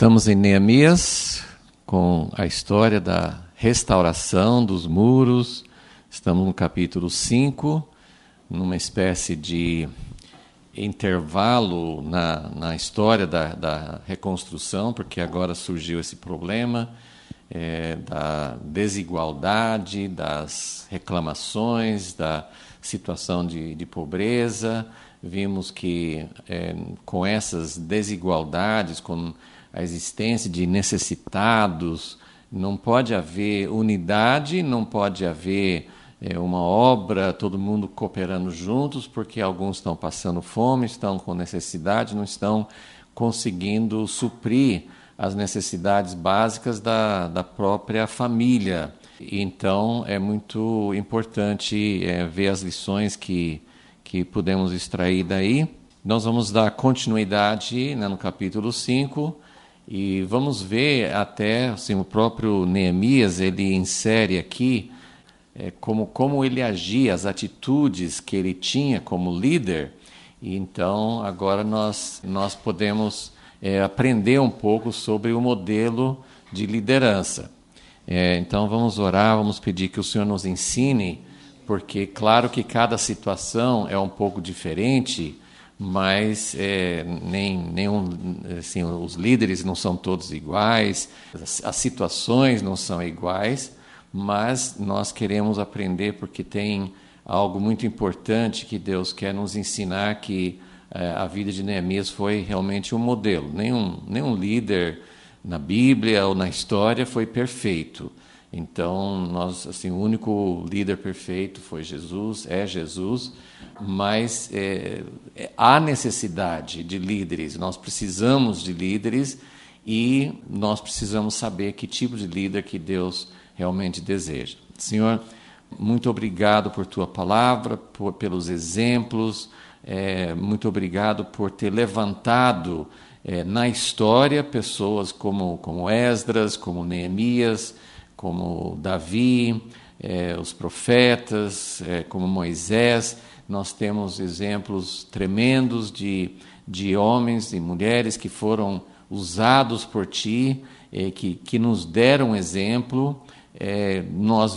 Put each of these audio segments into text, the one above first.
Estamos em Neemias, com a história da restauração dos muros. Estamos no capítulo 5, numa espécie de intervalo na história da reconstrução, porque agora surgiu esse problema da desigualdade, das reclamações, da situação de pobreza. Vimos que com essas desigualdades, com a existência de necessitados, não pode haver unidade, não pode haver uma obra, todo mundo cooperando juntos, porque alguns estão passando fome, estão com necessidade, não estão conseguindo suprir as necessidades básicas da própria família. Então, é muito importante ver as lições que podemos extrair daí. Nós vamos dar continuidade no capítulo 5, e vamos ver até, assim, o próprio Neemias, ele insere aqui como ele agia, as atitudes que ele tinha como líder. E então, agora nós podemos aprender um pouco sobre o modelo de liderança. Então, vamos orar, vamos pedir que o Senhor nos ensine, porque, claro que cada situação é um pouco diferente, mas assim, os líderes não são todos iguais, as situações não são iguais, mas nós queremos aprender porque tem algo muito importante que Deus quer nos ensinar, que a vida de Neemias foi realmente um modelo. Nenhum líder na Bíblia ou na história foi perfeito. Então, o único líder perfeito foi Jesus, é Jesus, mas há necessidade de líderes, nós precisamos de líderes e nós precisamos saber que tipo de líder que Deus realmente deseja. Senhor, muito obrigado por Tua palavra, pelos exemplos, muito obrigado por ter levantado na história pessoas como Esdras, como Neemias, como Davi, os profetas, como Moisés. Nós temos exemplos tremendos de homens e mulheres que foram usados por Ti, que nos deram exemplo. Nós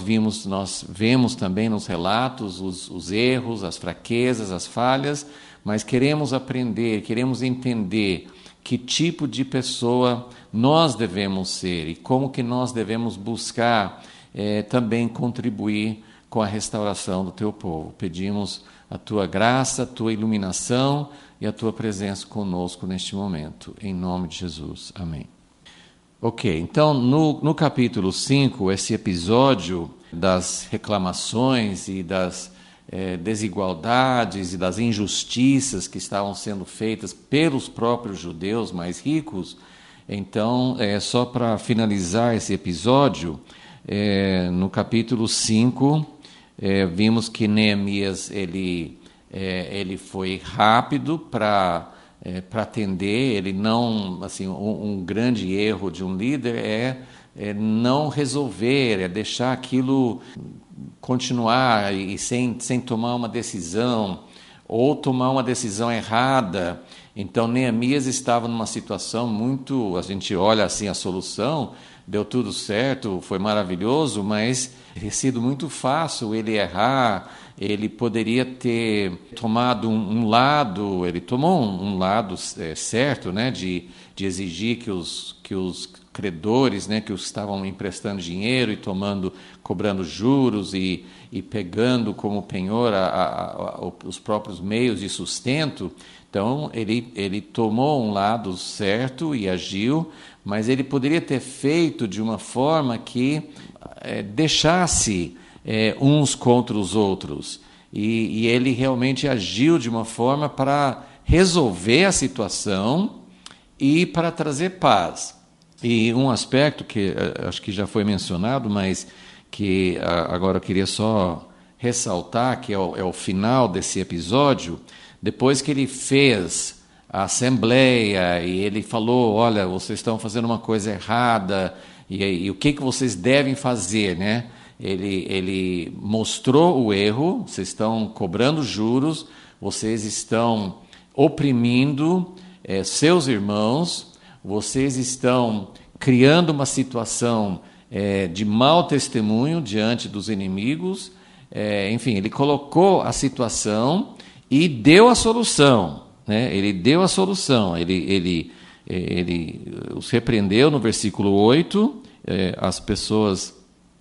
vemos também nos relatos os erros, as fraquezas, as falhas, mas queremos aprender, queremos entender que tipo de pessoa nós devemos ser e como que nós devemos buscar também contribuir com a restauração do Teu povo. Pedimos a Tua graça, a Tua iluminação e a Tua presença conosco neste momento. Em nome de Jesus. Amém. Ok, então no capítulo 5, esse episódio das reclamações e das desigualdades e das injustiças que estavam sendo feitas pelos próprios judeus mais ricos. Então, só para finalizar esse episódio, no capítulo 5, vimos que Neemias ele foi rápido para atender. Ele não, assim, um grande erro de um líder é não resolver, é deixar aquilo continuar e sem tomar uma decisão, ou tomar uma decisão errada. Então, Neemias estava numa situação muito... A gente olha assim a solução, deu tudo certo, foi maravilhoso, mas teria sido muito fácil ele errar. Ele poderia ter tomado um lado, ele tomou um lado certo, né, de exigir que os credores, né, que os estavam emprestando dinheiro e cobrando juros e pegando como penhor os próprios meios de sustento. Então, ele tomou um lado certo e agiu, mas ele poderia ter feito de uma forma que deixasse uns contra os outros. E ele realmente agiu de uma forma para resolver a situação e para trazer paz. E um aspecto que acho que já foi mencionado, mas que agora eu queria só ressaltar, que é o final desse episódio. Depois que ele fez a assembleia e ele falou: olha, vocês estão fazendo uma coisa errada, e o que vocês devem fazer, né? Ele mostrou o erro: vocês estão cobrando juros, vocês estão oprimindo seus irmãos, vocês estão criando uma situação de mau testemunho diante dos inimigos. Enfim, ele colocou a situação e deu a solução, né? Ele deu a solução, ele os repreendeu no versículo 8, as pessoas,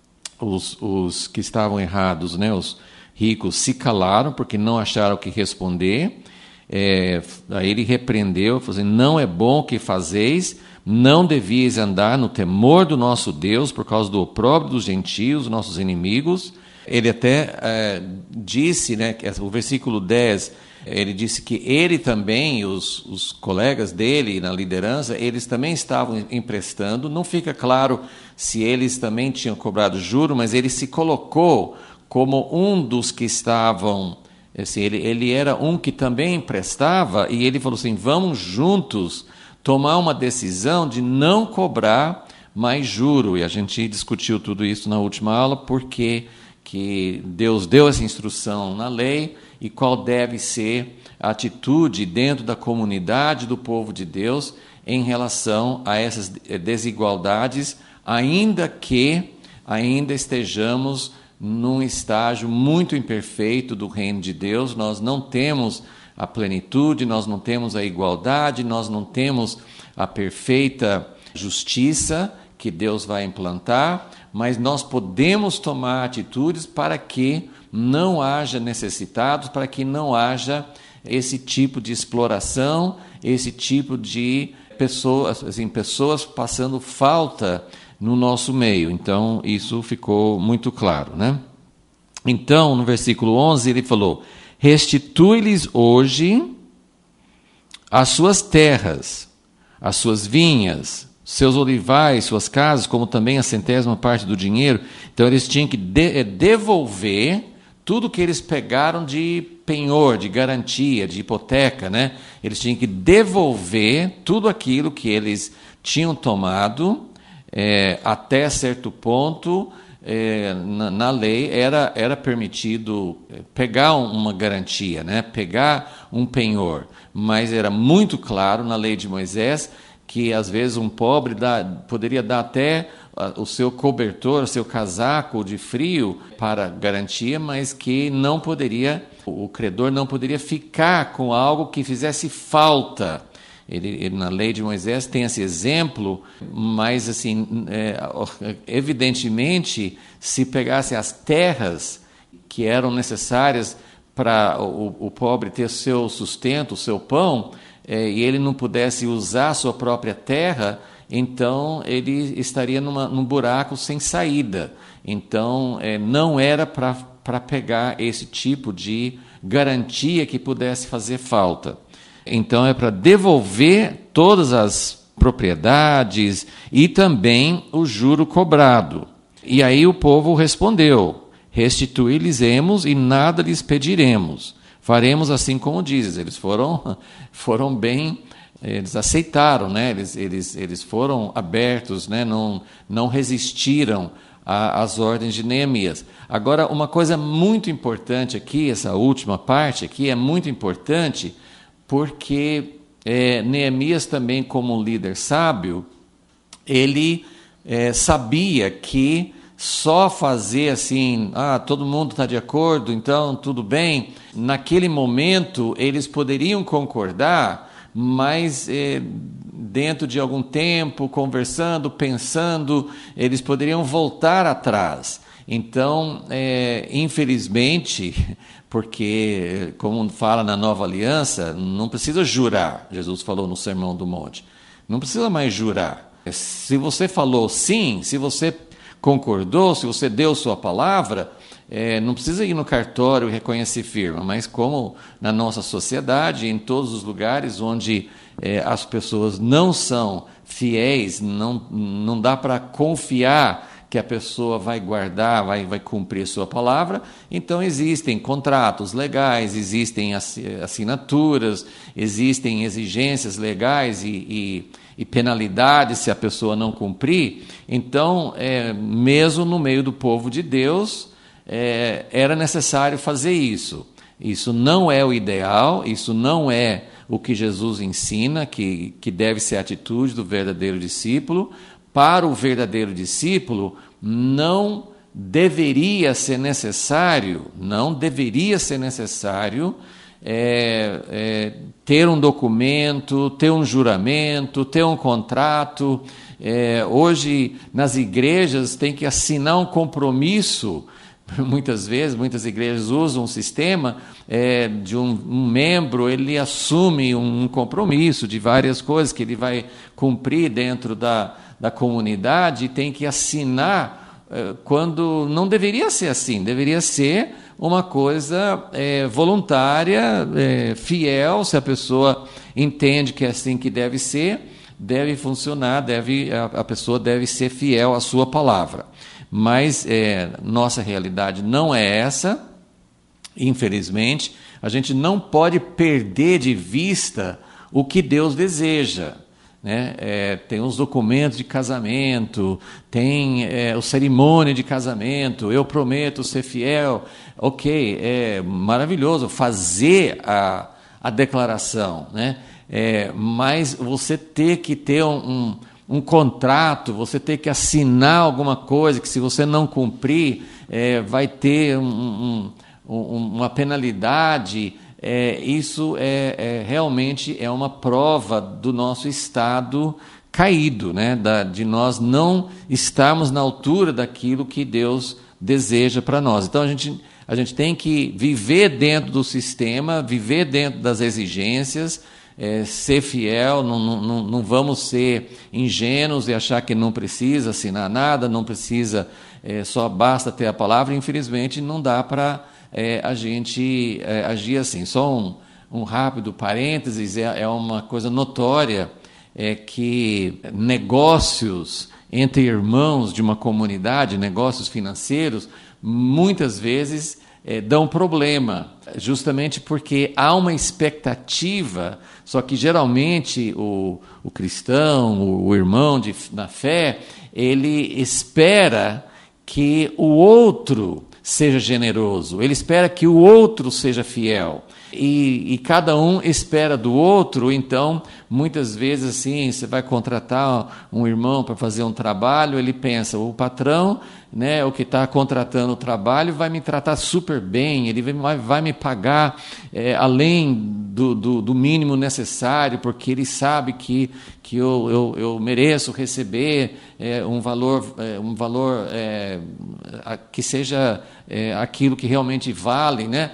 os que estavam errados, né? Os ricos se calaram porque não acharam o que responder. Aí ele repreendeu, falou assim: não é bom o que fazeis, não devíeis andar no temor do nosso Deus por causa do opróbrio dos gentios, nossos inimigos. Ele até disse, né, que o versículo 10, ele disse que ele também, os colegas dele na liderança, eles também estavam emprestando. Não fica claro se eles também tinham cobrado juro, mas ele se colocou como um dos que estavam, assim, ele era um que também emprestava, e ele falou assim: vamos juntos tomar uma decisão de não cobrar mais juro. E a gente discutiu tudo isso na última aula, porque que Deus deu essa instrução na lei e qual deve ser a atitude dentro da comunidade do povo de Deus em relação a essas desigualdades, ainda estejamos num estágio muito imperfeito do reino de Deus. Nós não temos a plenitude, nós não temos a igualdade, nós não temos a perfeita justiça que Deus vai implantar, mas nós podemos tomar atitudes para que não haja necessitados, para que não haja esse tipo de exploração, esse tipo de pessoas passando falta no nosso meio. Então, isso ficou muito claro, né? Então, no versículo 11, ele falou: restitui-lhes hoje as suas terras, as suas vinhas, seus olivais, suas casas, como também a 100ª parte do dinheiro. Então, eles tinham que devolver tudo que eles pegaram de penhor, de garantia, de hipoteca, né? Eles tinham que devolver tudo aquilo que eles tinham tomado. Até certo ponto, na lei era permitido pegar uma garantia, né? Pegar um penhor, mas era muito claro na lei de Moisés que às vezes um pobre poderia dar até o seu cobertor, o seu casaco de frio para garantia, mas que não poderia, o credor não poderia ficar com algo que fizesse falta. Ele, na lei de Moisés tem esse exemplo, mas assim, evidentemente, se pegasse as terras que eram necessárias para o pobre ter seu sustento, o seu pão, e ele não pudesse usar a sua própria terra, então ele estaria num buraco sem saída. Então, não era para pegar esse tipo de garantia que pudesse fazer falta. Então, é para devolver todas as propriedades e também o juro cobrado. E aí o povo respondeu: restituir-lhes-emos e nada lhes pediremos. Faremos assim como dizes. Eles foram bem, eles aceitaram, né? Eles foram abertos, né? Não resistiram às ordens de Neemias. Agora, uma coisa muito importante aqui, essa última parte aqui é muito importante, porque Neemias também, como um líder sábio, ele sabia que só fazer assim, todo mundo está de acordo, então tudo bem. Naquele momento eles poderiam concordar, mas dentro de algum tempo, conversando, pensando, eles poderiam voltar atrás. Então, infelizmente, porque, como fala na Nova Aliança, não precisa jurar. Jesus falou no Sermão do Monte. Não precisa mais jurar. Se você falou sim, se você concordou, se você deu sua palavra, não precisa ir no cartório e reconhecer firma, mas como na nossa sociedade, em todos os lugares onde as pessoas não são fiéis, não dá para confiar que a pessoa vai guardar, vai cumprir sua palavra. Então existem contratos legais, existem assinaturas, existem exigências legais e penalidades se a pessoa não cumprir. Então, mesmo no meio do povo de Deus, era necessário fazer isso. Isso não é o ideal, isso não é o que Jesus ensina, que deve ser a atitude do verdadeiro discípulo. Para o verdadeiro discípulo, não deveria ser necessário ter um documento, ter um juramento, ter um contrato. Hoje, nas igrejas, tem que assinar um compromisso. Muitas vezes, muitas igrejas usam um sistema de um membro, ele assume um compromisso de várias coisas que ele vai cumprir dentro da comunidade e tem que assinar, quando não deveria ser assim, deveria ser uma coisa voluntária, fiel. Se a pessoa entende que é assim que deve ser, deve funcionar, a pessoa deve ser fiel à sua palavra. Mas nossa realidade não é essa, infelizmente. A gente não pode perder de vista o que Deus deseja, né? Tem os documentos de casamento, tem a cerimônia de casamento, eu prometo ser fiel. Ok, é maravilhoso fazer a declaração, né? Mas você ter que ter um contrato, você ter que assinar alguma coisa que, se você não cumprir, vai ter uma penalidade. Isso realmente é uma prova do nosso estado caído, né? De nós não estarmos na altura daquilo que Deus deseja para nós. Então, a gente tem que viver dentro do sistema, viver dentro das exigências, ser fiel. Não vamos ser ingênuos e achar que não precisa assinar nada, não precisa, só basta ter a palavra. Infelizmente, não dá para a gente agir assim. Só um rápido parênteses, é uma coisa notória, que negócios entre irmãos de uma comunidade, negócios financeiros, muitas vezes dão problema, justamente porque há uma expectativa. Só que geralmente o cristão, o irmão na fé, ele espera que o outro seja generoso, ele espera que o outro seja fiel, e cada um espera do outro. Então, muitas vezes, assim, você vai contratar um irmão para fazer um trabalho, ele pensa, o patrão, né, o que está contratando o trabalho, vai me tratar super bem, ele vai me pagar além do mínimo necessário, porque ele sabe que eu mereço receber um valor que seja aquilo que realmente vale, né?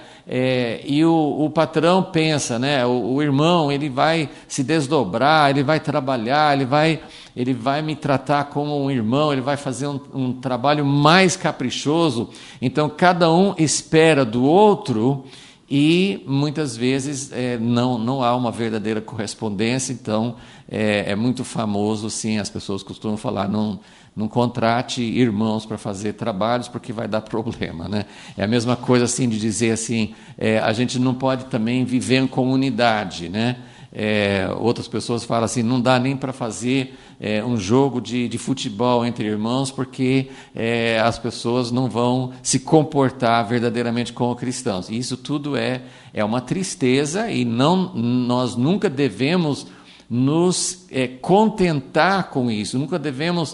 E o patrão pensa, né? O irmão, ele vai se desdobrar, ele vai trabalhar, ele vai me tratar como um irmão, ele vai fazer um trabalho mais caprichoso. Então, cada um espera do outro, e muitas vezes não há uma verdadeira correspondência. Então, é muito famoso, sim, as pessoas costumam falar, não contrate irmãos para fazer trabalhos, porque vai dar problema, né? É a mesma coisa, assim, de dizer assim, a gente não pode também viver em comunidade, né? Outras pessoas falam assim, não dá nem para fazer um jogo de futebol entre irmãos, porque as pessoas não vão se comportar verdadeiramente como cristãos. E isso tudo é uma tristeza, e nós nunca devemos nos contentar com isso, nunca devemos,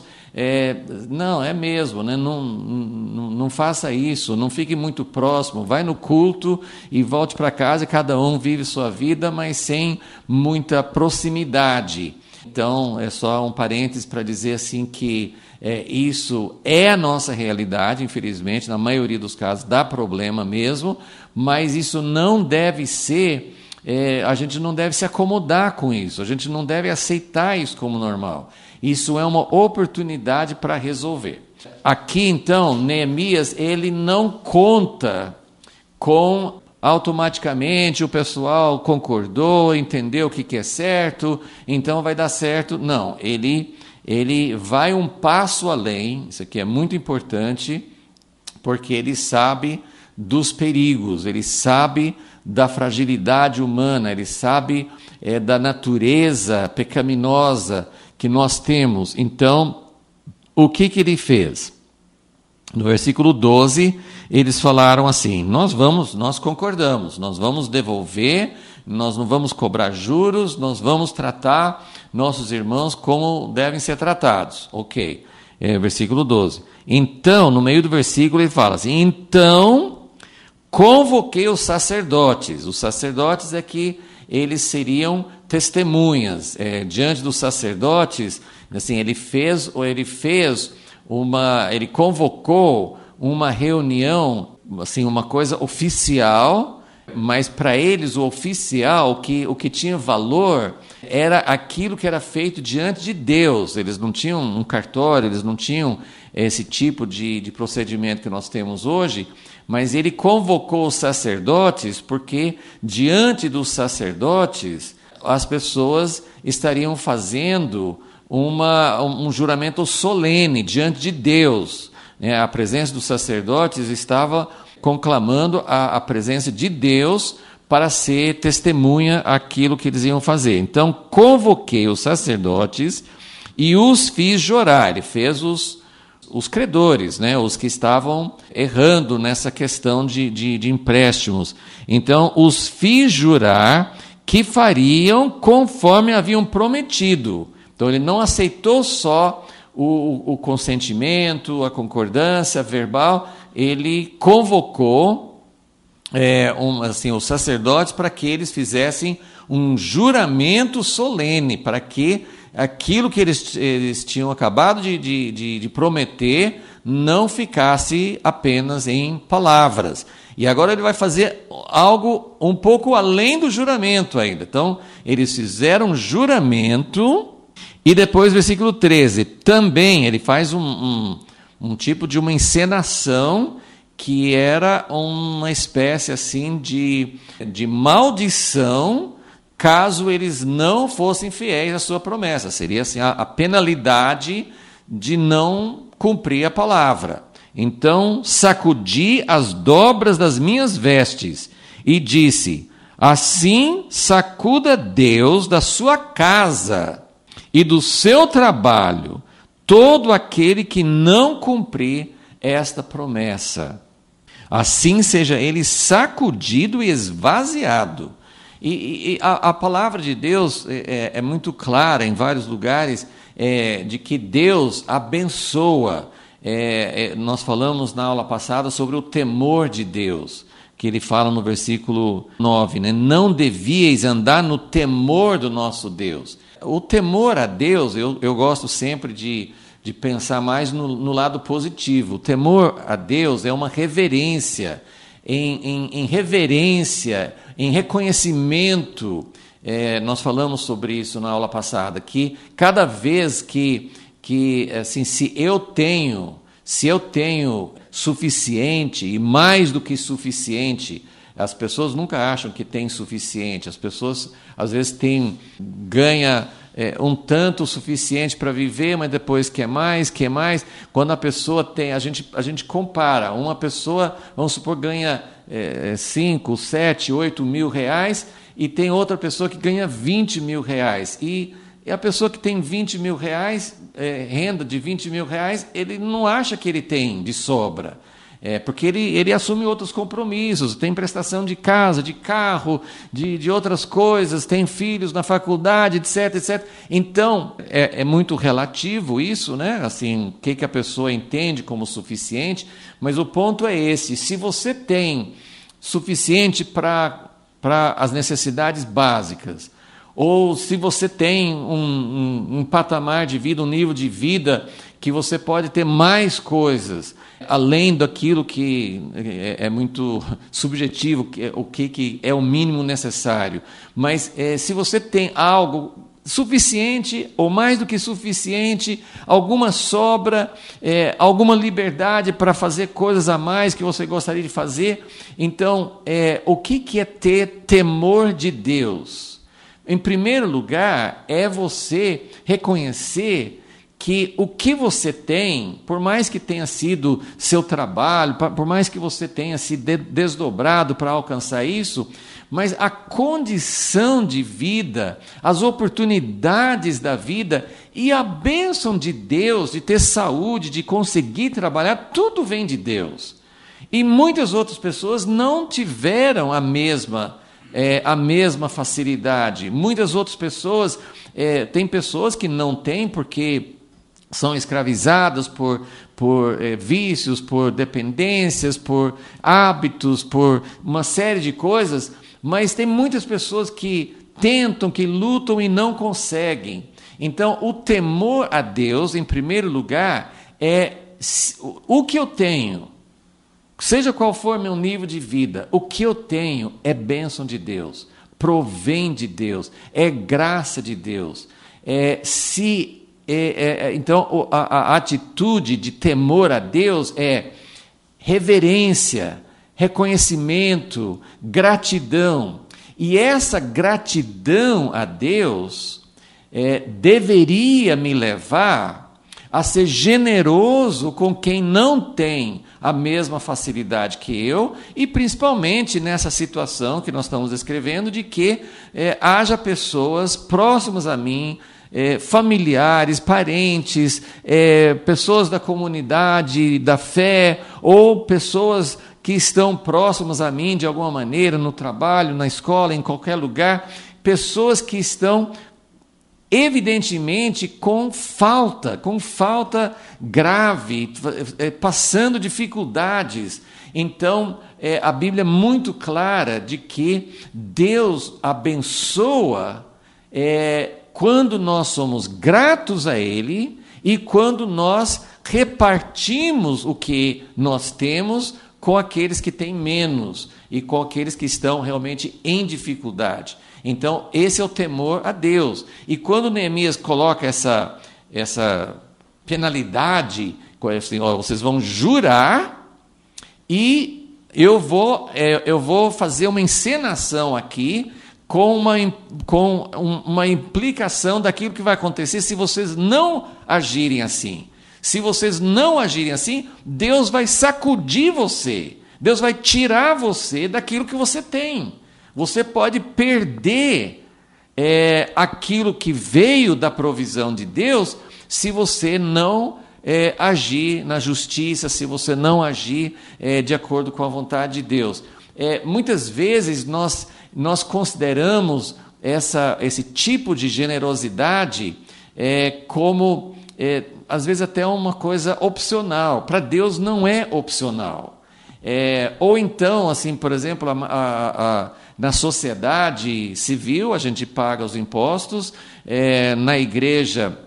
não, é mesmo, né? Não faça isso, não fique muito próximo, vai no culto e volte para casa, e cada um vive sua vida, mas sem muita proximidade. Então, é só um parênteses para dizer assim que isso é a nossa realidade, infelizmente, na maioria dos casos dá problema mesmo, mas isso não deve ser... a gente não deve se acomodar com isso, a gente não deve aceitar isso como normal. Isso é uma oportunidade para resolver. Aqui, então, Neemias, ele não conta com automaticamente o pessoal concordou, entendeu o que é certo, então vai dar certo. Não, ele vai um passo além. Isso aqui é muito importante, porque ele sabe dos perigos, ele sabe da fragilidade humana, ele sabe da natureza pecaminosa que nós temos. Então, o que ele fez? No versículo 12, eles falaram assim: nós concordamos, nós vamos devolver, nós não vamos cobrar juros, nós vamos tratar nossos irmãos como devem ser tratados. Ok, versículo 12. Então, no meio do versículo, ele fala assim: então convoquei os sacerdotes. Os sacerdotes é que eles seriam testemunhas. Diante dos sacerdotes, assim, ele convocou uma reunião, assim, uma coisa oficial, mas para eles o oficial, o que tinha valor, era aquilo que era feito diante de Deus. Eles não tinham um cartório, eles não tinham esse tipo de procedimento que nós temos hoje, mas ele convocou os sacerdotes porque diante dos sacerdotes as pessoas estariam fazendo um juramento solene diante de Deus. A presença dos sacerdotes estava conclamando a presença de Deus para ser testemunha aquilo que eles iam fazer. Então, convoquei os sacerdotes e os fiz jurar. Ele fez os credores, os que estavam errando nessa questão de empréstimos. Então, os fiz jurar que fariam conforme haviam prometido. Então, ele não aceitou só o consentimento, a concordância verbal, ele convocou os sacerdotes para que eles fizessem um juramento solene, para que aquilo que eles tinham acabado de prometer não ficasse apenas em palavras. E agora ele vai fazer algo um pouco além do juramento ainda. Então, eles fizeram um juramento. E depois, versículo 13, também ele faz um tipo de uma encenação que era uma espécie assim de maldição caso eles não fossem fiéis à sua promessa. Seria assim, a penalidade de não cumprir a palavra. Então, sacudi as dobras das minhas vestes e disse: assim sacuda Deus da sua casa e do seu trabalho todo aquele que não cumprir esta promessa. Assim seja ele sacudido e esvaziado. E a palavra de Deus é muito clara em vários lugares, de que Deus abençoa. Nós falamos na aula passada sobre o temor de Deus, que ele fala no versículo 9, não devíeis andar no temor do nosso Deus. O temor a Deus, eu gosto sempre de pensar mais no lado positivo. O temor a Deus é uma reverência, em reverência, em reconhecimento. Nós falamos sobre isso na aula passada, que cada vez que assim, se eu tenho suficiente e mais do que suficiente, as pessoas nunca acham que tem suficiente. As pessoas, às vezes, ganha um tanto suficiente para viver, mas depois quer mais. Quando a pessoa tem... A gente compara. Uma pessoa, vamos supor, ganha 5, 7, 8 mil reais e tem outra pessoa que ganha 20 mil reais. E a pessoa que tem 20 mil reais, renda de 20 mil reais, ele não acha que ele tem de sobra. Porque ele assume outros compromissos, tem prestação de casa, de carro, de outras coisas, tem filhos na faculdade, etc, etc. Então, é muito relativo isso, assim, o que a pessoa entende como suficiente, mas o ponto é esse: se você tem suficiente para as necessidades básicas, ou se você tem um patamar de vida, um nível de vida que você pode ter mais coisas, além daquilo que é muito subjetivo, o que é o mínimo necessário. Mas se você tem algo suficiente, ou mais do que suficiente, alguma sobra, alguma liberdade para fazer coisas a mais que você gostaria de fazer, então, o que é ter temor de Deus? Em primeiro lugar, é você reconhecer que o que você tem, por mais que tenha sido seu trabalho, por mais que você tenha se desdobrado para alcançar isso, mas a condição de vida, as oportunidades da vida e a bênção de Deus, de ter saúde, de conseguir trabalhar, tudo vem de Deus. E muitas outras pessoas não tiveram a mesma facilidade. Muitas outras pessoas, tem pessoas que não têm porque são escravizadas por vícios, por dependências, por hábitos, por uma série de coisas, mas tem muitas pessoas que tentam, que lutam e não conseguem. Então, o temor a Deus, em primeiro lugar, é o que eu tenho, seja qual for meu nível de vida, o que eu tenho é bênção de Deus, provém de Deus, é graça de Deus. Então, a atitude de temor a Deus é reverência, reconhecimento, gratidão. E essa gratidão a Deus deveria me levar a ser generoso com quem não tem a mesma facilidade que eu, e principalmente nessa situação que nós estamos descrevendo, de que haja pessoas próximas a mim, familiares, parentes, pessoas da comunidade, da fé, ou pessoas que estão próximas a mim de alguma maneira, no trabalho, na escola, em qualquer lugar, pessoas que estão evidentemente com falta grave, passando dificuldades. Então, a Bíblia é muito clara de que Deus abençoa quando nós somos gratos a Ele e quando nós repartimos o que nós temos com aqueles que têm menos e com aqueles que estão realmente em dificuldade. Então, esse é o temor a Deus. E quando Neemias coloca essa penalidade, assim, vocês vão jurar e eu vou fazer uma encenação aqui com uma implicação daquilo que vai acontecer se vocês não agirem assim. Se vocês não agirem assim, Deus vai sacudir você. Deus vai tirar você daquilo que você tem. Você pode perder aquilo que veio da provisão de Deus se você não agir na justiça, se você não agir de acordo com a vontade de Deus. Muitas vezes nós consideramos esse tipo de generosidade como, às vezes, até uma coisa opcional. Para Deus não é opcional. Ou então, assim, por exemplo, na sociedade civil, a gente paga os impostos, na igreja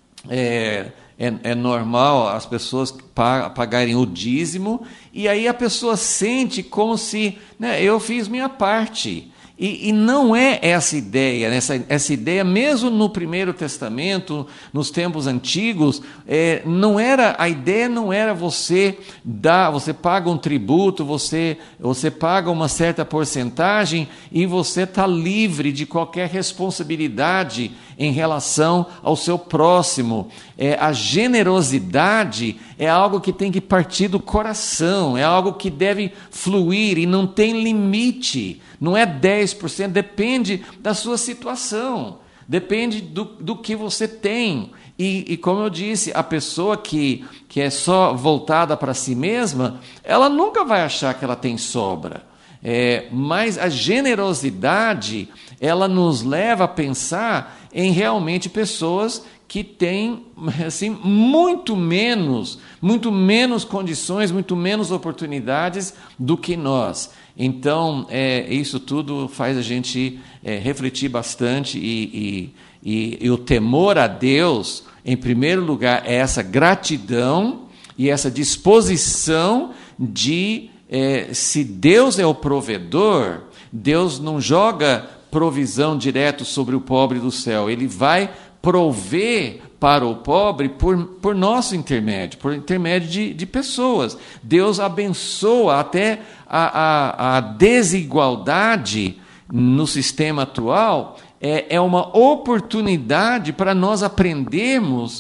é normal as pessoas pagarem o dízimo, e aí a pessoa sente como se, né, eu fiz minha parte. E não é essa ideia, essa ideia mesmo no Primeiro Testamento, nos tempos antigos, a ideia não era você paga um tributo, você paga uma certa porcentagem e você está livre de qualquer responsabilidade em relação ao seu próximo. A generosidade é algo que tem que partir do coração, é algo que deve fluir e não tem limite. Não é 10%, depende da sua situação, depende do que você tem. E como eu disse, a pessoa que é só voltada para si mesma, ela nunca vai achar que ela tem sobra. Mas a generosidade, ela nos leva a pensar em realmente pessoas que têm assim, muito menos condições, muito menos oportunidades do que nós. Então, isso tudo faz a gente refletir bastante e o temor a Deus, em primeiro lugar, é essa gratidão e essa disposição de, se Deus é o provedor, Deus não joga provisão direto sobre o pobre do céu, Ele vai prover para o pobre por nosso intermédio, por intermédio de pessoas. Deus abençoa até a desigualdade no sistema atual, é uma oportunidade para nós aprendermos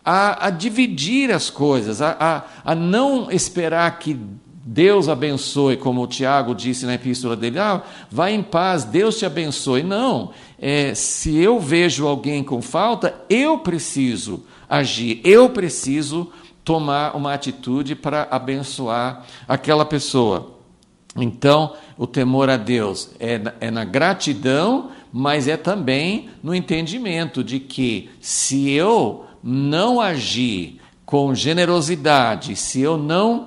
a dividir as coisas, a não esperar que Deus abençoe, como o Tiago disse na epístola dele, vai em paz, Deus te abençoe. Não, se eu vejo alguém com falta, eu preciso agir, eu preciso tomar uma atitude para abençoar aquela pessoa. Então, o temor a Deus é na gratidão, mas é também no entendimento de que se eu não agir com generosidade, se eu não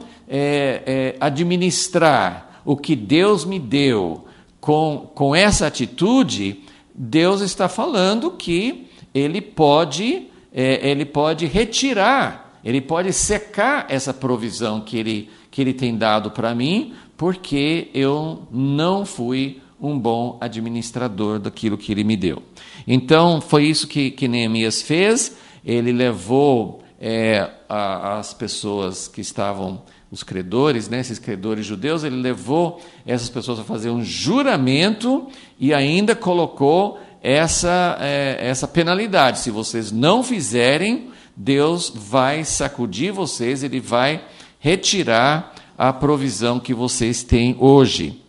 administrar o que Deus me deu com essa atitude, Deus está falando que Ele pode retirar, Ele pode secar essa provisão que Ele tem dado para mim, porque eu não fui um bom administrador daquilo que Ele me deu. Então, foi isso que Neemias fez. Ele levou as pessoas que estavam, os credores, né, esses credores judeus, ele levou essas pessoas a fazer um juramento e ainda colocou essa penalidade. Se vocês não fizerem, Deus vai sacudir vocês, Ele vai retirar a provisão que vocês têm hoje.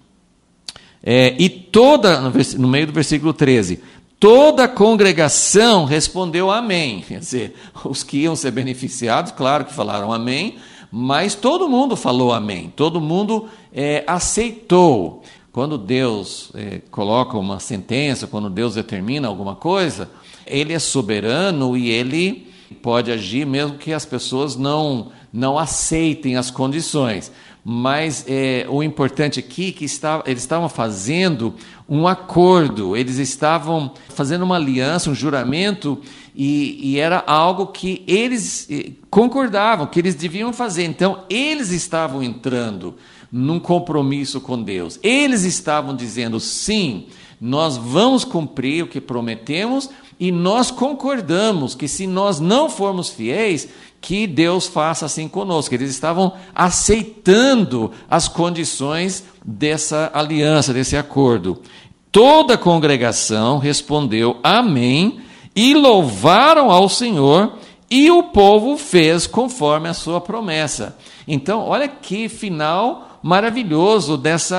No meio do versículo 13, toda a congregação respondeu amém. Quer dizer, os que iam ser beneficiados, claro que falaram amém, mas todo mundo falou amém, todo mundo aceitou. Quando Deus coloca uma sentença, quando Deus determina alguma coisa, Ele é soberano e Ele pode agir mesmo que as pessoas não aceitem as condições. Mas o importante aqui é que eles estavam fazendo um acordo, eles estavam fazendo uma aliança, um juramento, e era algo que eles concordavam, que eles deviam fazer. Então, eles estavam entrando num compromisso com Deus. Eles estavam dizendo, sim, nós vamos cumprir o que prometemos, e nós concordamos que se nós não formos fiéis, que Deus faça assim conosco. Eles estavam aceitando as condições dessa aliança, desse acordo. Toda a congregação respondeu amém e louvaram ao Senhor, e o povo fez conforme a sua promessa. Então, olha que final maravilhoso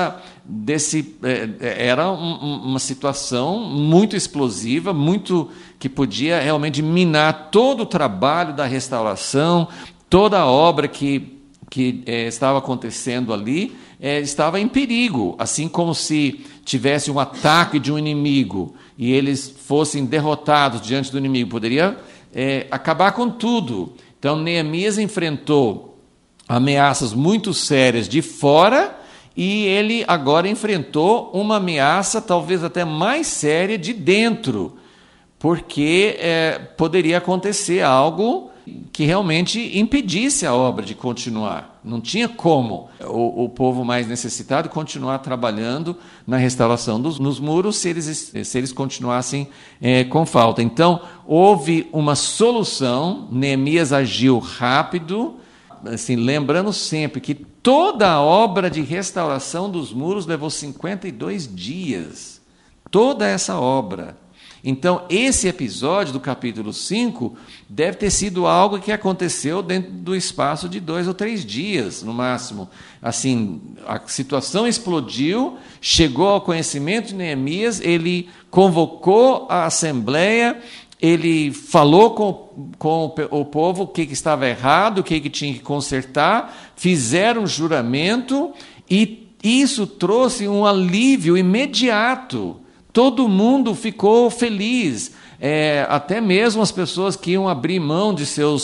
era uma situação muito explosiva, muito que podia realmente minar todo o trabalho da restauração, toda a obra que estava acontecendo ali estava em perigo, assim como se tivesse um ataque de um inimigo e eles fossem derrotados diante do inimigo, poderia acabar com tudo. Então, Neemias enfrentou ameaças muito sérias de fora, e ele agora enfrentou uma ameaça talvez até mais séria de dentro, porque poderia acontecer algo que realmente impedisse a obra de continuar. Não tinha como o povo mais necessitado continuar trabalhando na restauração nos muros se eles continuassem com falta. Então, houve uma solução, Neemias agiu rápido, assim, lembrando sempre que toda a obra de restauração dos muros levou 52 dias. Toda essa obra. Então, esse episódio do capítulo 5 deve ter sido algo que aconteceu dentro do espaço de 2 ou 3 dias, no máximo. Assim, a situação explodiu, chegou ao conhecimento de Neemias, ele convocou a assembleia, ele falou com o povo o que estava errado, o que tinha que consertar, fizeram um juramento, e isso trouxe um alívio imediato. Todo mundo ficou feliz, até mesmo as pessoas que iam abrir mão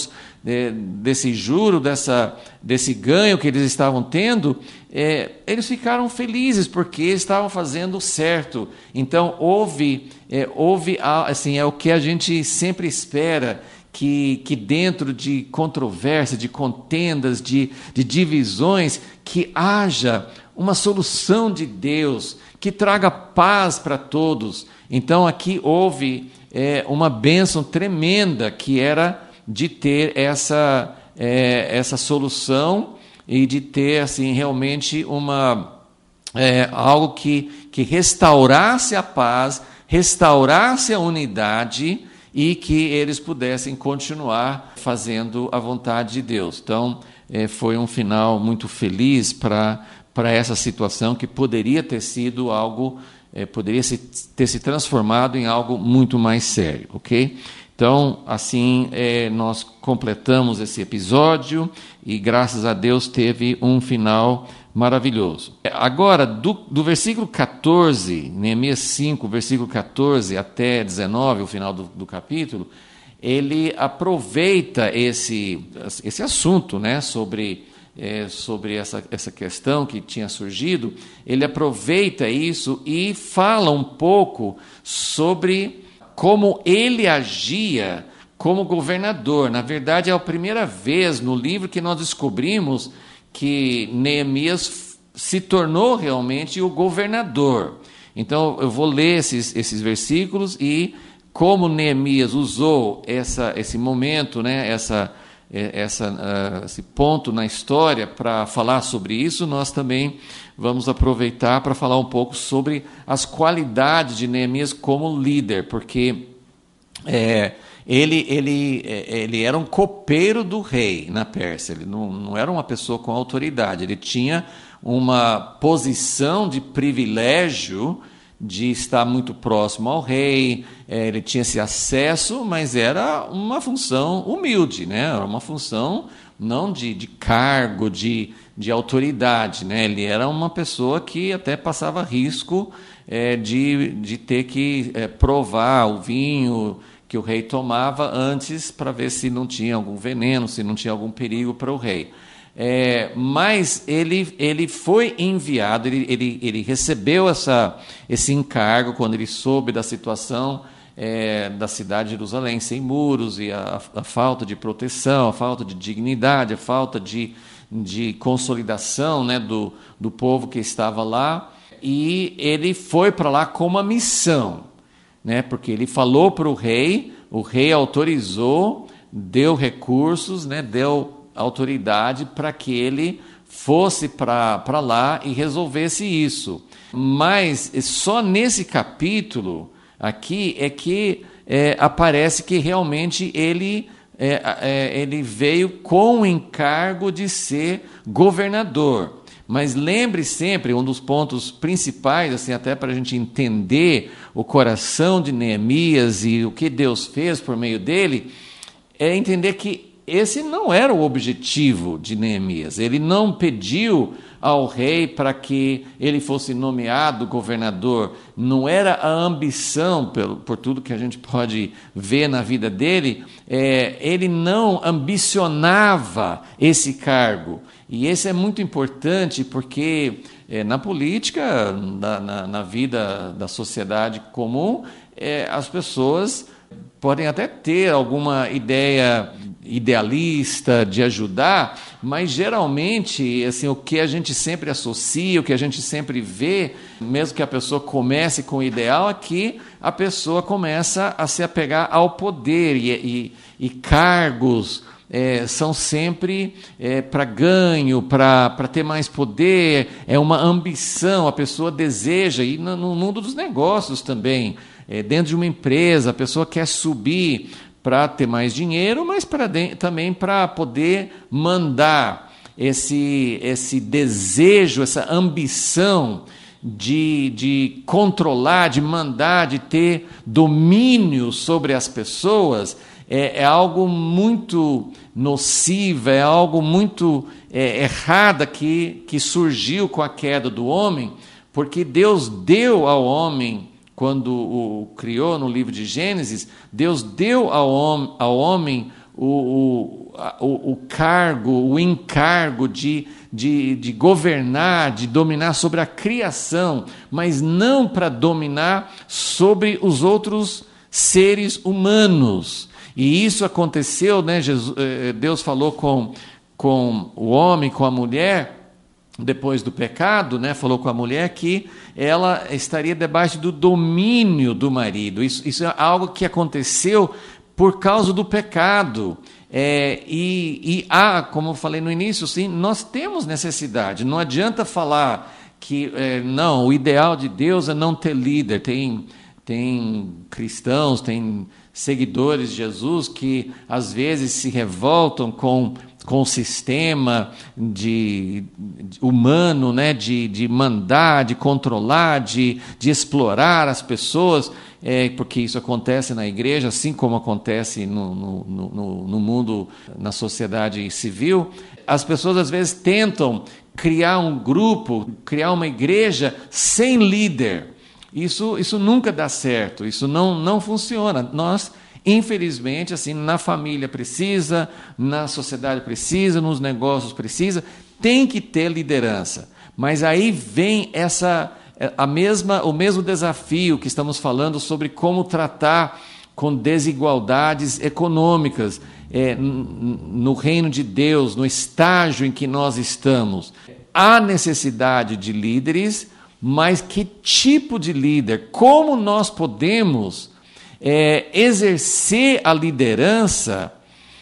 desse juro, desse ganho que eles estavam tendo, eles ficaram felizes porque estavam fazendo certo. Então houve assim, é o que a gente sempre espera, que dentro de controvérsia, de contendas, de divisões, que haja uma solução de Deus, que traga paz para todos. Então aqui houve uma bênção tremenda, que era de ter essa solução e de ter assim, realmente algo que restaurasse a paz, restaurasse a unidade e que eles pudessem continuar fazendo a vontade de Deus. Então, foi um final muito feliz para essa situação que poderia ter sido algo, ter se transformado em algo muito mais sério, ok? Então, assim, nós completamos esse episódio e, graças a Deus, teve um final maravilhoso. Agora, do versículo 14, Neemias 5, versículo 14 até 19, o final do capítulo, ele aproveita esse assunto, né, sobre essa questão que tinha surgido. Ele aproveita isso e fala um pouco sobre como ele agia como governador. Na verdade, é a primeira vez no livro que nós descobrimos que Neemias se tornou realmente o governador. Então, eu vou ler esses versículos e como Neemias usou esse momento, né, esse ponto na história para falar sobre isso, nós também vamos aproveitar para falar um pouco sobre as qualidades de Neemias como líder, porque ele era um copeiro do rei na Pérsia, ele não era uma pessoa com autoridade, ele tinha uma posição de privilégio de estar muito próximo ao rei, ele tinha esse acesso, mas era uma função humilde, né? Era uma função não de cargo, de autoridade, né? Ele era uma pessoa que até passava risco de ter que provar o vinho que o rei tomava antes para ver se não tinha algum veneno, se não tinha algum perigo para o rei. Mas ele foi enviado, ele recebeu esse encargo quando ele soube da situação da cidade de Jerusalém sem muros e a falta de proteção, a falta de dignidade, a falta de consolidação, né, do povo que estava lá, e ele foi para lá com uma missão, né, porque ele falou para o rei autorizou, deu recursos, né, deu autoridade para que ele fosse para lá e resolvesse isso. Mas só nesse capítulo aqui é que aparece que realmente ele veio com o encargo de ser governador. Mas lembre sempre, um dos pontos principais, assim, até para a gente entender o coração de Neemias e o que Deus fez por meio dele, é entender que esse não era o objetivo de Neemias. Ele não pediu ao rei para que ele fosse nomeado governador. Não era a ambição, por tudo que a gente pode ver na vida dele, ele não ambicionava esse cargo. E esse é muito importante porque na política, na vida da sociedade comum, as pessoas podem até ter alguma ideia idealista de ajudar, mas geralmente assim, o que a gente sempre associa, o que a gente sempre vê, mesmo que a pessoa comece com o ideal, é que a pessoa começa a se apegar ao poder e cargos são sempre para ganho, para ter mais poder, é uma ambição, a pessoa deseja, e no mundo dos negócios também, dentro de uma empresa, a pessoa quer subir para ter mais dinheiro, mas também para poder mandar esse desejo, essa ambição de controlar, de mandar, de ter domínio sobre as pessoas, é algo muito nocivo, é algo muito errado que surgiu com a queda do homem, porque Deus deu ao homem, quando o criou no livro de Gênesis, Deus deu ao homem o cargo, o encargo de governar, de dominar sobre a criação, mas não para dominar sobre os outros seres humanos. E isso aconteceu, né? Deus falou com o homem, com a mulher, depois do pecado, né, falou com a mulher que ela estaria debaixo do domínio do marido. Isso é algo que aconteceu por causa do pecado. Como eu falei no início, sim, nós temos necessidade. Não adianta falar que o ideal de Deus é não ter líder. Tem cristãos, tem seguidores de Jesus que às vezes se revoltam com o sistema humano, né, de mandar, de controlar, de explorar as pessoas, porque isso acontece na igreja, assim como acontece no mundo, na sociedade civil. As pessoas às vezes tentam criar um grupo, criar uma igreja sem líder. Isso nunca dá certo, isso não funciona. Nós, infelizmente, assim, na família precisa, na sociedade precisa, nos negócios precisa, tem que ter liderança. Mas aí vem o mesmo desafio que estamos falando sobre como tratar com desigualdades econômicas no reino de Deus, no estágio em que nós estamos. Há necessidade de líderes, mas que tipo de líder? Como nós podemos exercer a liderança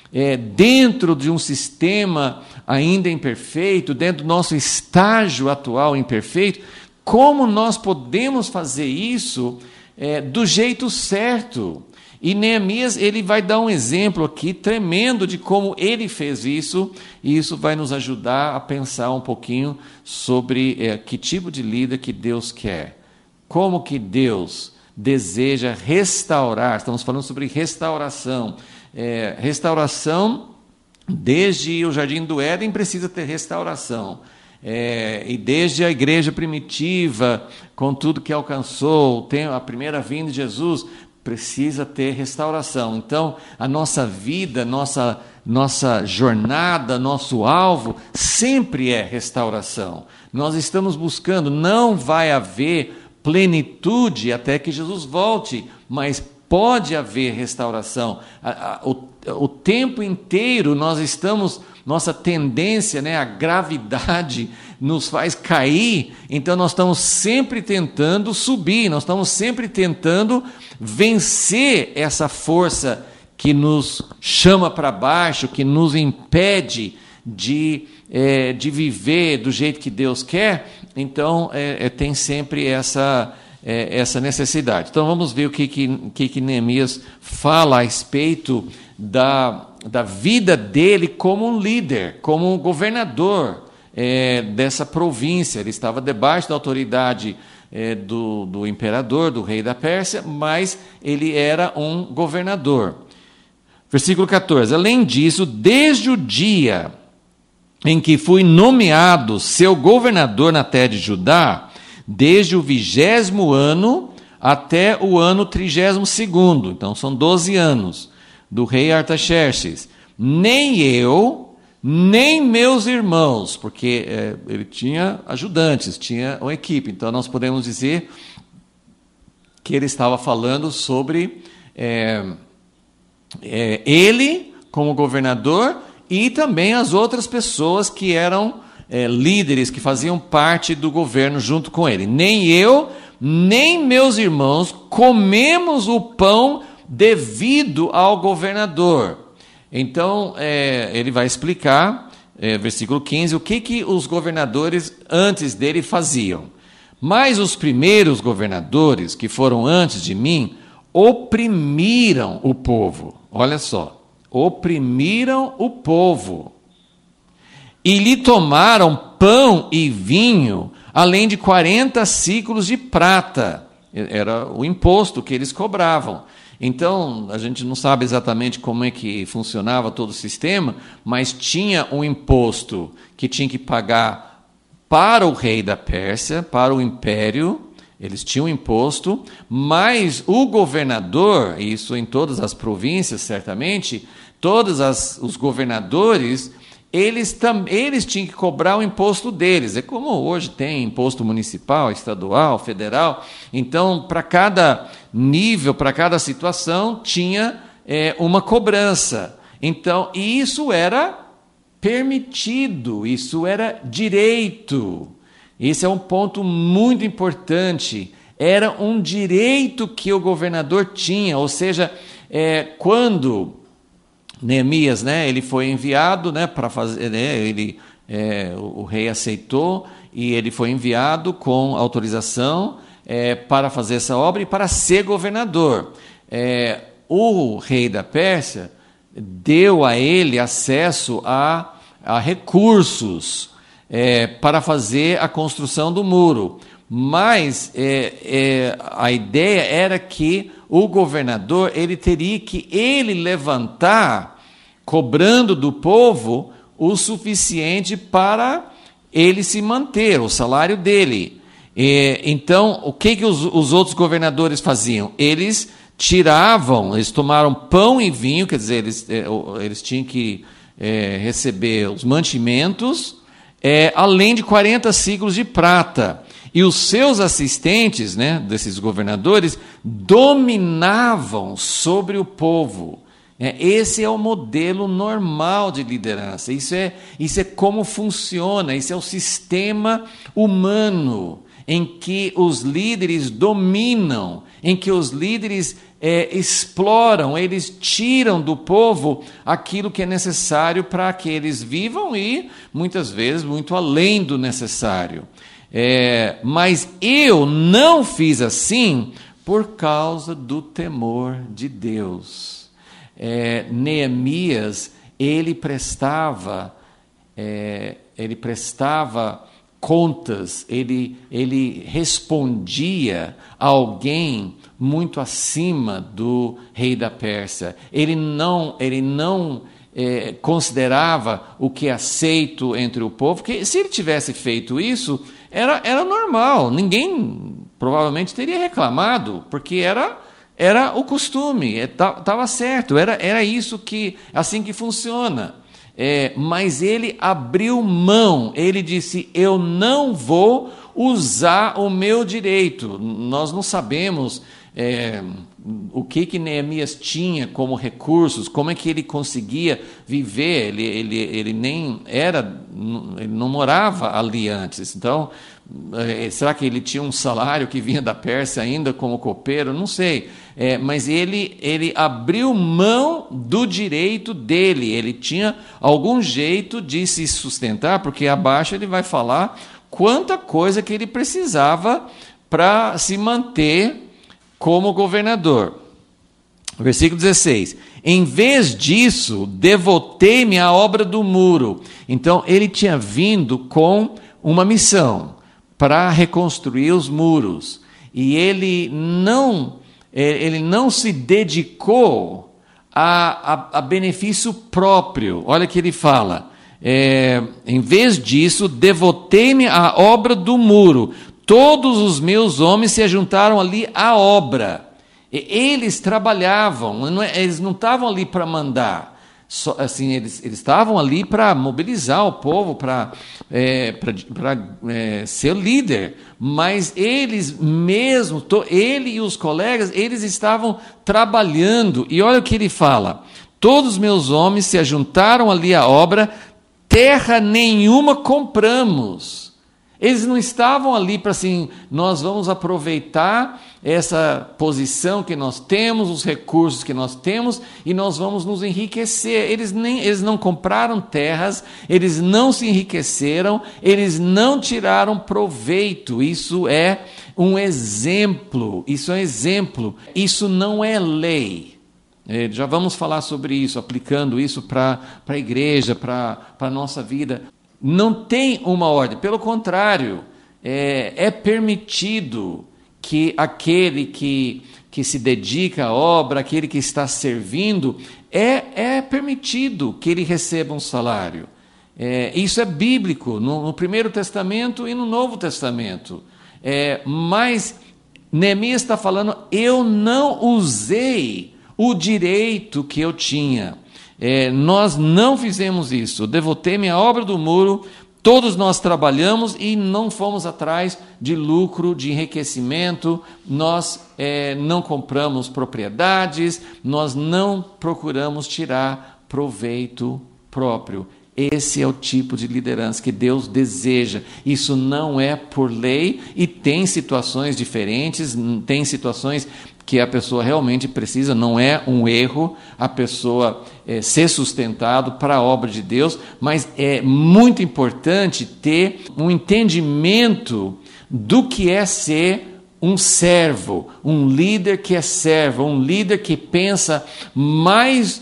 dentro de um sistema ainda imperfeito, dentro do nosso estágio atual imperfeito? Como nós podemos fazer isso do jeito certo? E Neemias, ele vai dar um exemplo aqui tremendo de como ele fez isso, e isso vai nos ajudar a pensar um pouquinho sobre que tipo de líder que Deus quer. Como que Deus deseja restaurar, estamos falando sobre restauração. Restauração, desde o Jardim do Éden precisa ter restauração. E desde a igreja primitiva, com tudo que alcançou, a primeira vinda de Jesus, precisa ter restauração. Então, a nossa vida, nossa jornada, nosso alvo, sempre é restauração. Nós estamos buscando, não vai haver plenitude até que Jesus volte, mas pode haver restauração. O tempo inteiro nossa tendência, né, a gravidade nos faz cair, então nós estamos sempre tentando subir, nós estamos sempre tentando vencer essa força que nos chama para baixo, que nos impede de viver do jeito que Deus quer. Então tem sempre essa necessidade. Então vamos ver o que Neemias fala a respeito da vida dele como um líder, como um governador dessa província. Ele estava debaixo da autoridade do imperador, do rei da Pérsia, mas ele era um governador. Versículo 14. Além disso, desde o dia em que fui nomeado seu governador na terra de Judá, desde o 20º ano até o ano 32º, então são 12 anos, do rei Artaxerxes, nem eu, nem meus irmãos, porque ele tinha ajudantes, tinha uma equipe, então nós podemos dizer que ele estava falando sobre ele como governador e também as outras pessoas que eram líderes, que faziam parte do governo junto com ele. Nem eu, nem meus irmãos comemos o pão devido ao governador. Então, ele vai explicar, versículo 15, o que os governadores antes dele faziam. Mas os primeiros governadores, que foram antes de mim, oprimiram o povo. Olha só, oprimiram o povo. E lhe tomaram pão e vinho, além de 40 ciclos de prata. Era o imposto que eles cobravam. Então, a gente não sabe exatamente como é que funcionava todo o sistema, mas tinha um imposto que tinha que pagar para o rei da Pérsia, para o império. Eles tinham um imposto, mas o governador, isso em todas as províncias, certamente, os governadores, eles tinham que cobrar o imposto deles. É como hoje tem imposto municipal, estadual, federal. Então, para cada nível, para cada situação, tinha uma cobrança. Então, e isso era permitido, isso era direito. Esse é um ponto muito importante. Era um direito que o governador tinha, ou seja, quando Neemias, ele foi enviado, para fazer, o rei aceitou e ele foi enviado com autorização para fazer essa obra e para ser governador. o rei da Pérsia deu a ele acesso a recursos para fazer a construção do muro. Mas a ideia era que o governador ele teria que levantar, cobrando do povo o suficiente para ele se manter, o salário dele. Então, o que os outros governadores faziam? Eles tomaram pão e vinho, quer dizer, eles tinham que receber os mantimentos, além de 40 ciclos de prata. E os seus assistentes, né, desses governadores, dominavam sobre o povo. Esse é o modelo normal de liderança. Isso é como funciona, isso é o sistema humano em que os líderes dominam, em que os líderes exploram, eles tiram do povo aquilo que é necessário para que eles vivam e, muitas vezes, muito além do necessário. Mas eu não fiz assim por causa do temor de Deus. Neemias, ele prestava contas, ele respondia a alguém muito acima do rei da Pérsia. Ele não considerava o que é aceito entre o povo, porque se ele tivesse feito isso, era normal, ninguém provavelmente teria reclamado, porque era o costume, estava certo, era isso assim que funciona. Mas ele abriu mão, ele disse, eu não vou usar o meu direito. Nós não sabemos o que Neemias tinha como recursos, como é que ele conseguia viver, ele não morava ali antes, então, será que ele tinha um salário que vinha da Pérsia ainda como copeiro? Não sei, mas ele abriu mão do direito dele, ele tinha algum jeito de se sustentar, porque abaixo ele vai falar quanta coisa que ele precisava para se manter como governador. Versículo 16. Em vez disso, devotei-me à obra do muro. Então, ele tinha vindo com uma missão para reconstruir os muros. E ele não se dedicou a benefício próprio. Olha o que ele fala. Em vez disso, devotei-me à obra do muro. Todos os meus homens se ajuntaram ali à obra. Eles trabalhavam, eles não estavam ali para mandar. Assim, eles estavam ali para mobilizar o povo, para ser líder. Mas eles mesmos, ele e os colegas, eles estavam trabalhando. E olha o que ele fala. Todos os meus homens se ajuntaram ali à obra, terra nenhuma compramos. Eles não estavam ali para assim, nós vamos aproveitar essa posição que nós temos, os recursos que nós temos, e nós vamos nos enriquecer. Eles não compraram terras, eles não se enriqueceram, eles não tiraram proveito. Isso é um exemplo, isso não é lei. Já vamos falar sobre isso, aplicando isso para a igreja, para a nossa vida. Não tem uma ordem, pelo contrário, é permitido que aquele que se dedica à obra, aquele que está servindo, é permitido que ele receba um salário. Isso é bíblico no Primeiro Testamento e no Novo Testamento. Mas Neemias está falando, eu não usei o direito que eu tinha. Nós não fizemos isso. Devotei-me à obra do muro, todos nós trabalhamos e não fomos atrás de lucro, de enriquecimento, nós não compramos propriedades, nós não procuramos tirar proveito próprio. Esse é o tipo de liderança que Deus deseja. Isso não é por lei e tem situações diferentes, tem situações que a pessoa realmente precisa, não é um erro a pessoa ser sustentado para a obra de Deus, mas é muito importante ter um entendimento do que é ser um servo, um líder que é servo, um líder que pensa mais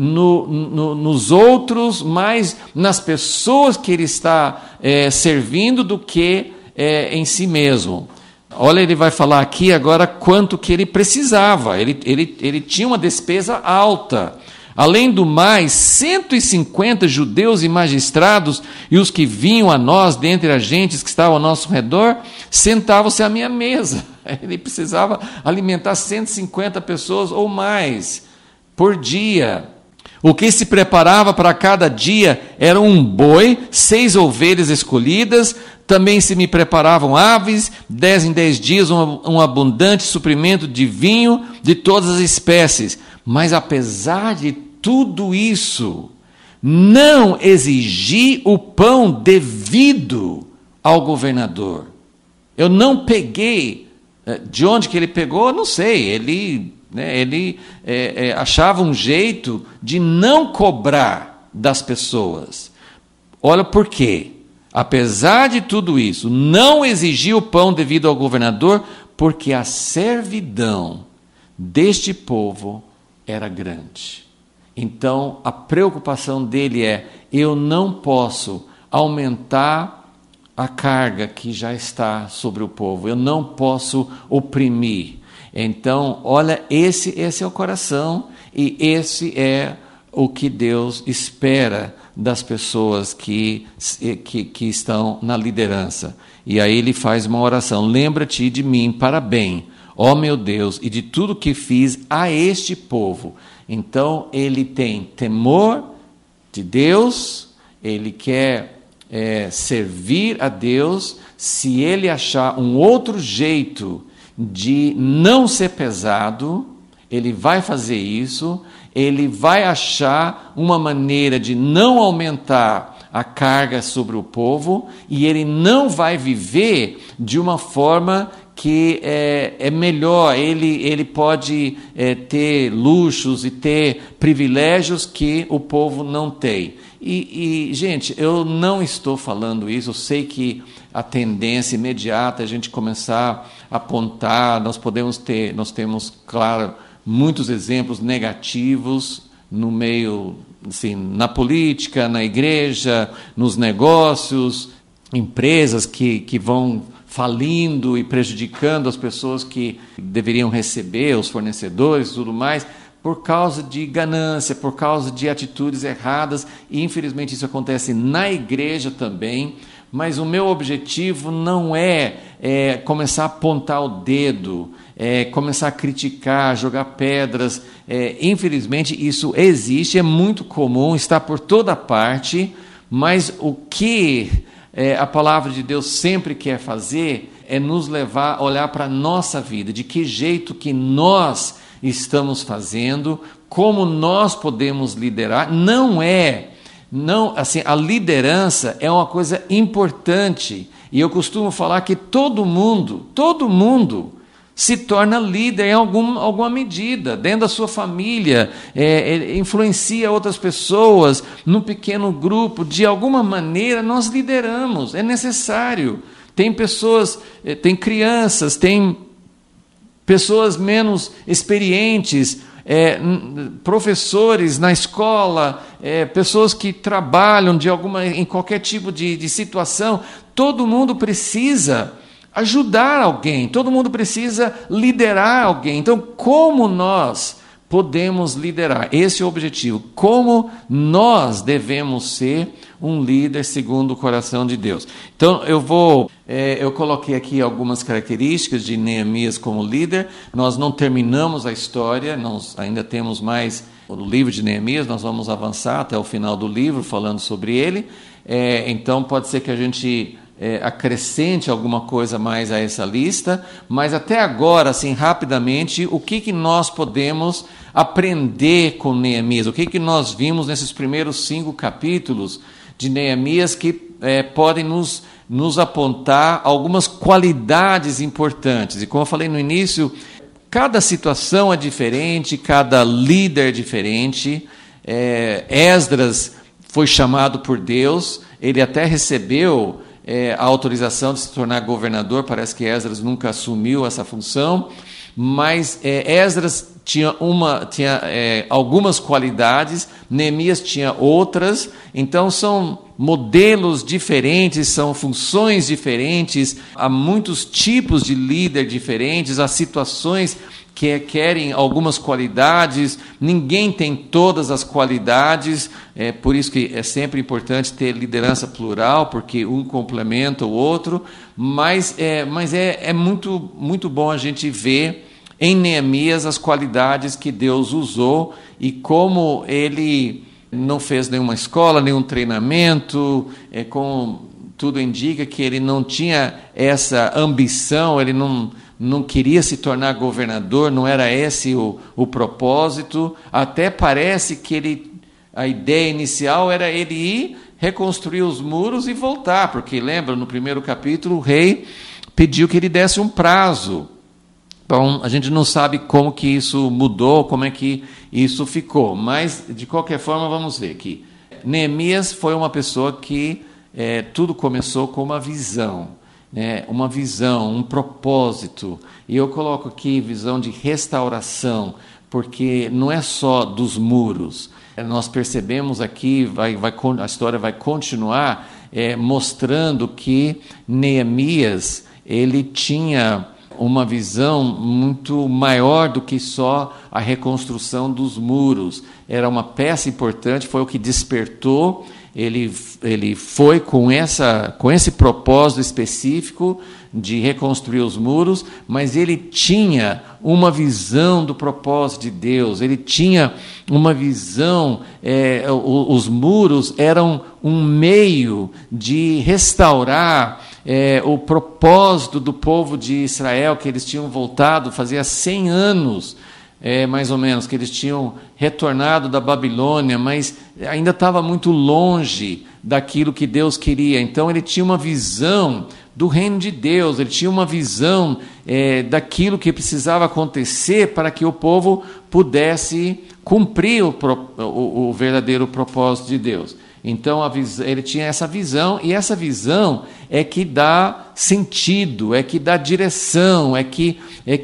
nos outros, mais nas pessoas que ele está servindo do que em si mesmo. Olha, ele vai falar aqui agora quanto que ele precisava. Ele tinha uma despesa alta. Além do mais, 150 judeus e magistrados e os que vinham a nós, dentre as gentes que estavam ao nosso redor, sentavam-se à minha mesa. Ele precisava alimentar 150 pessoas ou mais por dia. O que se preparava para cada dia era um boi, 6 ovelhas escolhidas, também se me preparavam aves, 10 em 10 dias um abundante suprimento de vinho de todas as espécies. Mas apesar de tudo isso, não exigi o pão devido ao governador. Eu não peguei, de onde que ele pegou, não sei, ele achava um jeito de não cobrar das pessoas. Olha por quê. Apesar de tudo isso, não exigiu o pão devido ao governador, porque a servidão deste povo era grande. Então, a preocupação dele é: eu não posso aumentar a carga que já está sobre o povo, eu não posso oprimir. Então, olha, esse é o coração, e esse é o que Deus espera das pessoas que estão na liderança. E aí ele faz uma oração: lembra-te de mim para bem, ó meu Deus, e de tudo que fiz a este povo. Então ele tem temor de Deus, ele quer servir a Deus. Se ele achar um outro jeito de não ser pesado, ele vai fazer isso. Ele vai achar uma maneira de não aumentar a carga sobre o povo, e ele não vai viver de uma forma que é melhor. Ele pode ter luxos e ter privilégios que o povo não tem. E, gente, eu não estou falando isso, eu sei que a tendência imediata é a gente começar a apontar, nós temos, claro, muitos exemplos negativos no meio, assim, na política, na igreja, nos negócios, empresas que vão falindo e prejudicando as pessoas que deveriam receber, os fornecedores e tudo mais, por causa de ganância, por causa de atitudes erradas, e infelizmente isso acontece na igreja também. Mas o meu objetivo não é começar a apontar o dedo, começar a criticar, jogar pedras. Infelizmente isso existe, é muito comum, está por toda parte, mas o que a palavra de Deus sempre quer fazer é nos levar a olhar para a nossa vida, de que jeito que nós estamos fazendo, como nós podemos liderar. Não, assim, a liderança é uma coisa importante, e eu costumo falar que todo mundo se torna líder em alguma medida, dentro da sua família, influencia outras pessoas, num pequeno grupo, de alguma maneira nós lideramos, é necessário. Tem pessoas, tem crianças, tem pessoas menos experientes, professores na escola, pessoas que trabalham em qualquer tipo de situação. Todo mundo precisa ajudar alguém, todo mundo precisa liderar alguém. Então, como nós podemos liderar? Esse é o objetivo. Como nós devemos ser um líder segundo o coração de Deus? Então, eu coloquei aqui algumas características de Neemias como líder. Nós não terminamos a história, nós ainda temos mais o livro de Neemias, nós vamos avançar até o final do livro falando sobre ele. Então, pode ser que a gente acrescente alguma coisa mais a essa lista, mas até agora, assim, rapidamente, o que nós podemos aprender com Neemias? O que nós vimos nesses primeiros 5 capítulos de Neemias que podem nos apontar algumas qualidades importantes? E como eu falei no início, cada situação é diferente, cada líder é diferente. Esdras foi chamado por Deus, ele até recebeu a autorização de se tornar governador. Parece que Esdras nunca assumiu essa função, mas Esdras tinha algumas qualidades, Neemias tinha outras. Então são modelos diferentes, são funções diferentes, há muitos tipos de líder diferentes, há situações que querem algumas qualidades, ninguém tem todas as qualidades, por isso que é sempre importante ter liderança plural, porque um complementa o outro, mas é muito, muito bom a gente ver em Neemias as qualidades que Deus usou e como ele não fez nenhuma escola, nenhum treinamento, como tudo indica que ele não tinha essa ambição, ele não queria se tornar governador, não era esse o propósito. Até parece que a ideia inicial era ele ir reconstruir os muros e voltar, porque lembra, no primeiro capítulo, o rei pediu que ele desse um prazo. Então, a gente não sabe como que isso mudou, como é que isso ficou, mas, de qualquer forma, vamos ver que Neemias foi uma pessoa que tudo começou com uma visão, uma visão, um propósito, e eu coloco aqui visão de restauração, porque não é só dos muros. Nós percebemos aqui, a história vai continuar mostrando que Neemias, ele tinha uma visão muito maior do que só a reconstrução dos muros. Era uma peça importante, foi o que despertou. Ele foi com esse propósito específico de reconstruir os muros, mas ele tinha uma visão do propósito de Deus, ele tinha uma visão, os muros eram um meio de restaurar o propósito do povo de Israel, que eles tinham voltado, fazia 100 anos, mais ou menos, que eles tinham retornado da Babilônia, mas ainda estava muito longe daquilo que Deus queria. Então ele tinha uma visão do reino de Deus, ele tinha uma visão daquilo que precisava acontecer para que o povo pudesse cumprir o verdadeiro propósito de Deus. Então ele tinha essa visão, e essa visão é que dá sentido, é que dá direção, é que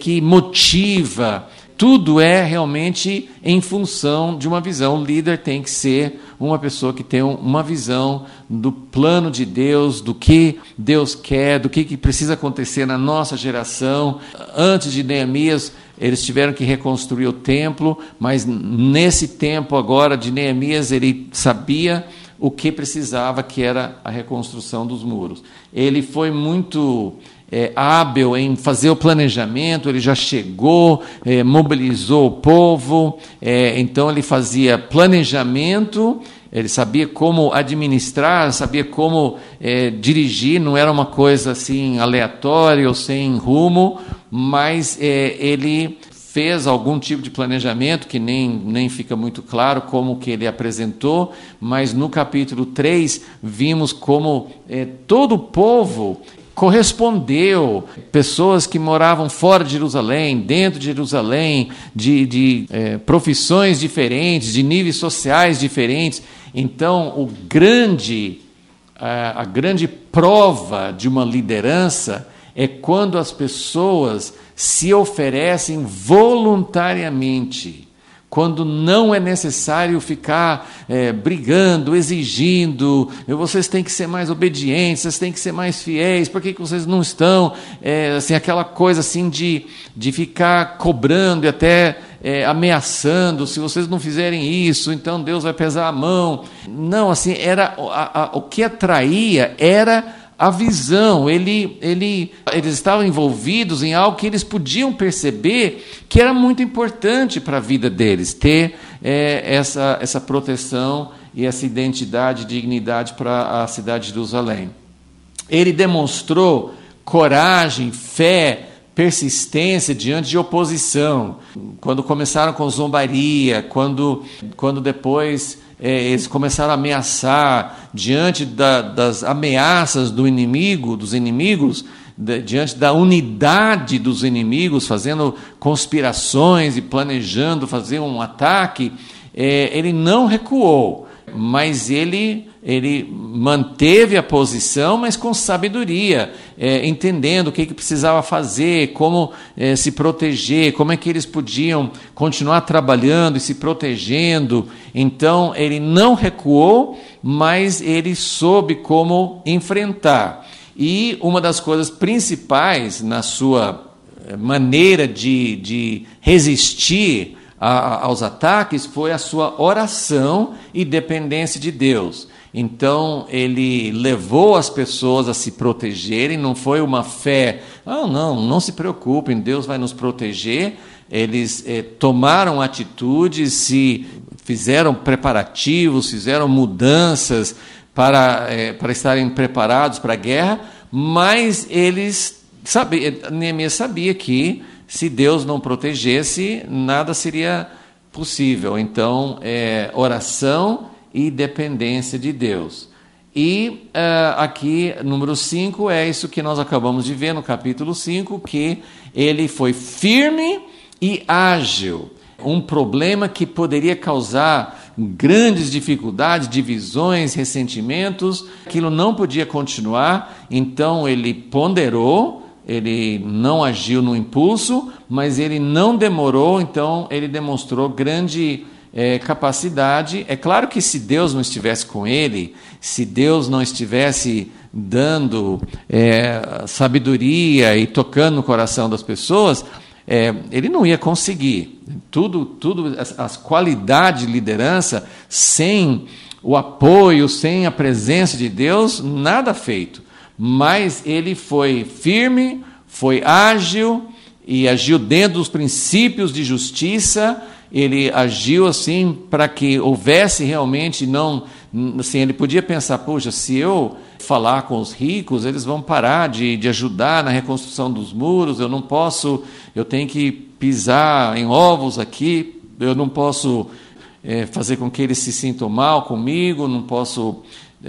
motiva. Tudo é realmente em função de uma visão. O líder tem que ser uma pessoa que tem uma visão do plano de Deus, do que Deus quer, do que precisa acontecer na nossa geração. Antes de Neemias, eles tiveram que reconstruir o templo, mas nesse tempo agora de Neemias, ele sabia o que precisava, que era a reconstrução dos muros. Ele foi muito hábil em fazer o planejamento, ele já chegou, mobilizou o povo, então ele fazia planejamento, ele sabia como administrar, sabia como dirigir, não era uma coisa assim aleatória ou sem rumo, mas ele fez algum tipo de planejamento, que nem fica muito claro como que ele apresentou, mas no capítulo 3 vimos como todo o povo correspondeu, pessoas que moravam fora de Jerusalém, dentro de Jerusalém, de profissões diferentes, de níveis sociais diferentes. Então, a grande prova de uma liderança é quando as pessoas se oferecem voluntariamente, quando não é necessário ficar brigando, exigindo, vocês têm que ser mais obedientes, vocês têm que ser mais fiéis, por que vocês não estão? Assim, aquela coisa assim de ficar cobrando e até ameaçando, se vocês não fizerem isso, então Deus vai pesar a mão. Não, assim, o que atraía era a visão. Eles estavam envolvidos em algo que eles podiam perceber que era muito importante para a vida deles, ter essa proteção e essa identidade e dignidade para a cidade de Jerusalém. Ele demonstrou coragem, fé, persistência diante de oposição. Quando começaram com zombaria, quando depois eles começaram a ameaçar, diante das ameaças dos inimigos, diante da unidade dos inimigos, fazendo conspirações e planejando fazer um ataque, ele não recuou, mas ele ele manteve a posição, mas com sabedoria, entendendo o que precisava fazer, como se proteger, como é que eles podiam continuar trabalhando e se protegendo. Então, ele não recuou, mas ele soube como enfrentar. E uma das coisas principais na sua maneira de resistir aos ataques foi a sua oração e dependência de Deus. Então, ele levou as pessoas a se protegerem, não foi uma fé, não se preocupem, Deus vai nos proteger. Eles tomaram atitudes, se fizeram preparativos, fizeram mudanças para estarem preparados para a guerra, mas Neemias sabia que se Deus não protegesse, nada seria possível. Então, oração e dependência de Deus. E aqui, número 5, é isso que nós acabamos de ver no capítulo 5, que ele foi firme e ágil. Um problema que poderia causar grandes dificuldades, divisões, ressentimentos, aquilo não podia continuar, então ele ponderou, ele não agiu no impulso, mas ele não demorou, então ele demonstrou grande capacidade. É claro que se Deus não estivesse com ele, se Deus não estivesse dando sabedoria e tocando no coração das pessoas, ele não ia conseguir. As qualidades de liderança, sem o apoio, sem a presença de Deus, nada feito. Mas ele foi firme, foi ágil e agiu dentro dos princípios de justiça. Ele agiu assim para que houvesse realmente, assim, ele podia pensar, puxa, se eu falar com os ricos, eles vão parar de ajudar na reconstrução dos muros, eu tenho que pisar em ovos aqui, eu não posso fazer com que eles se sintam mal comigo, não posso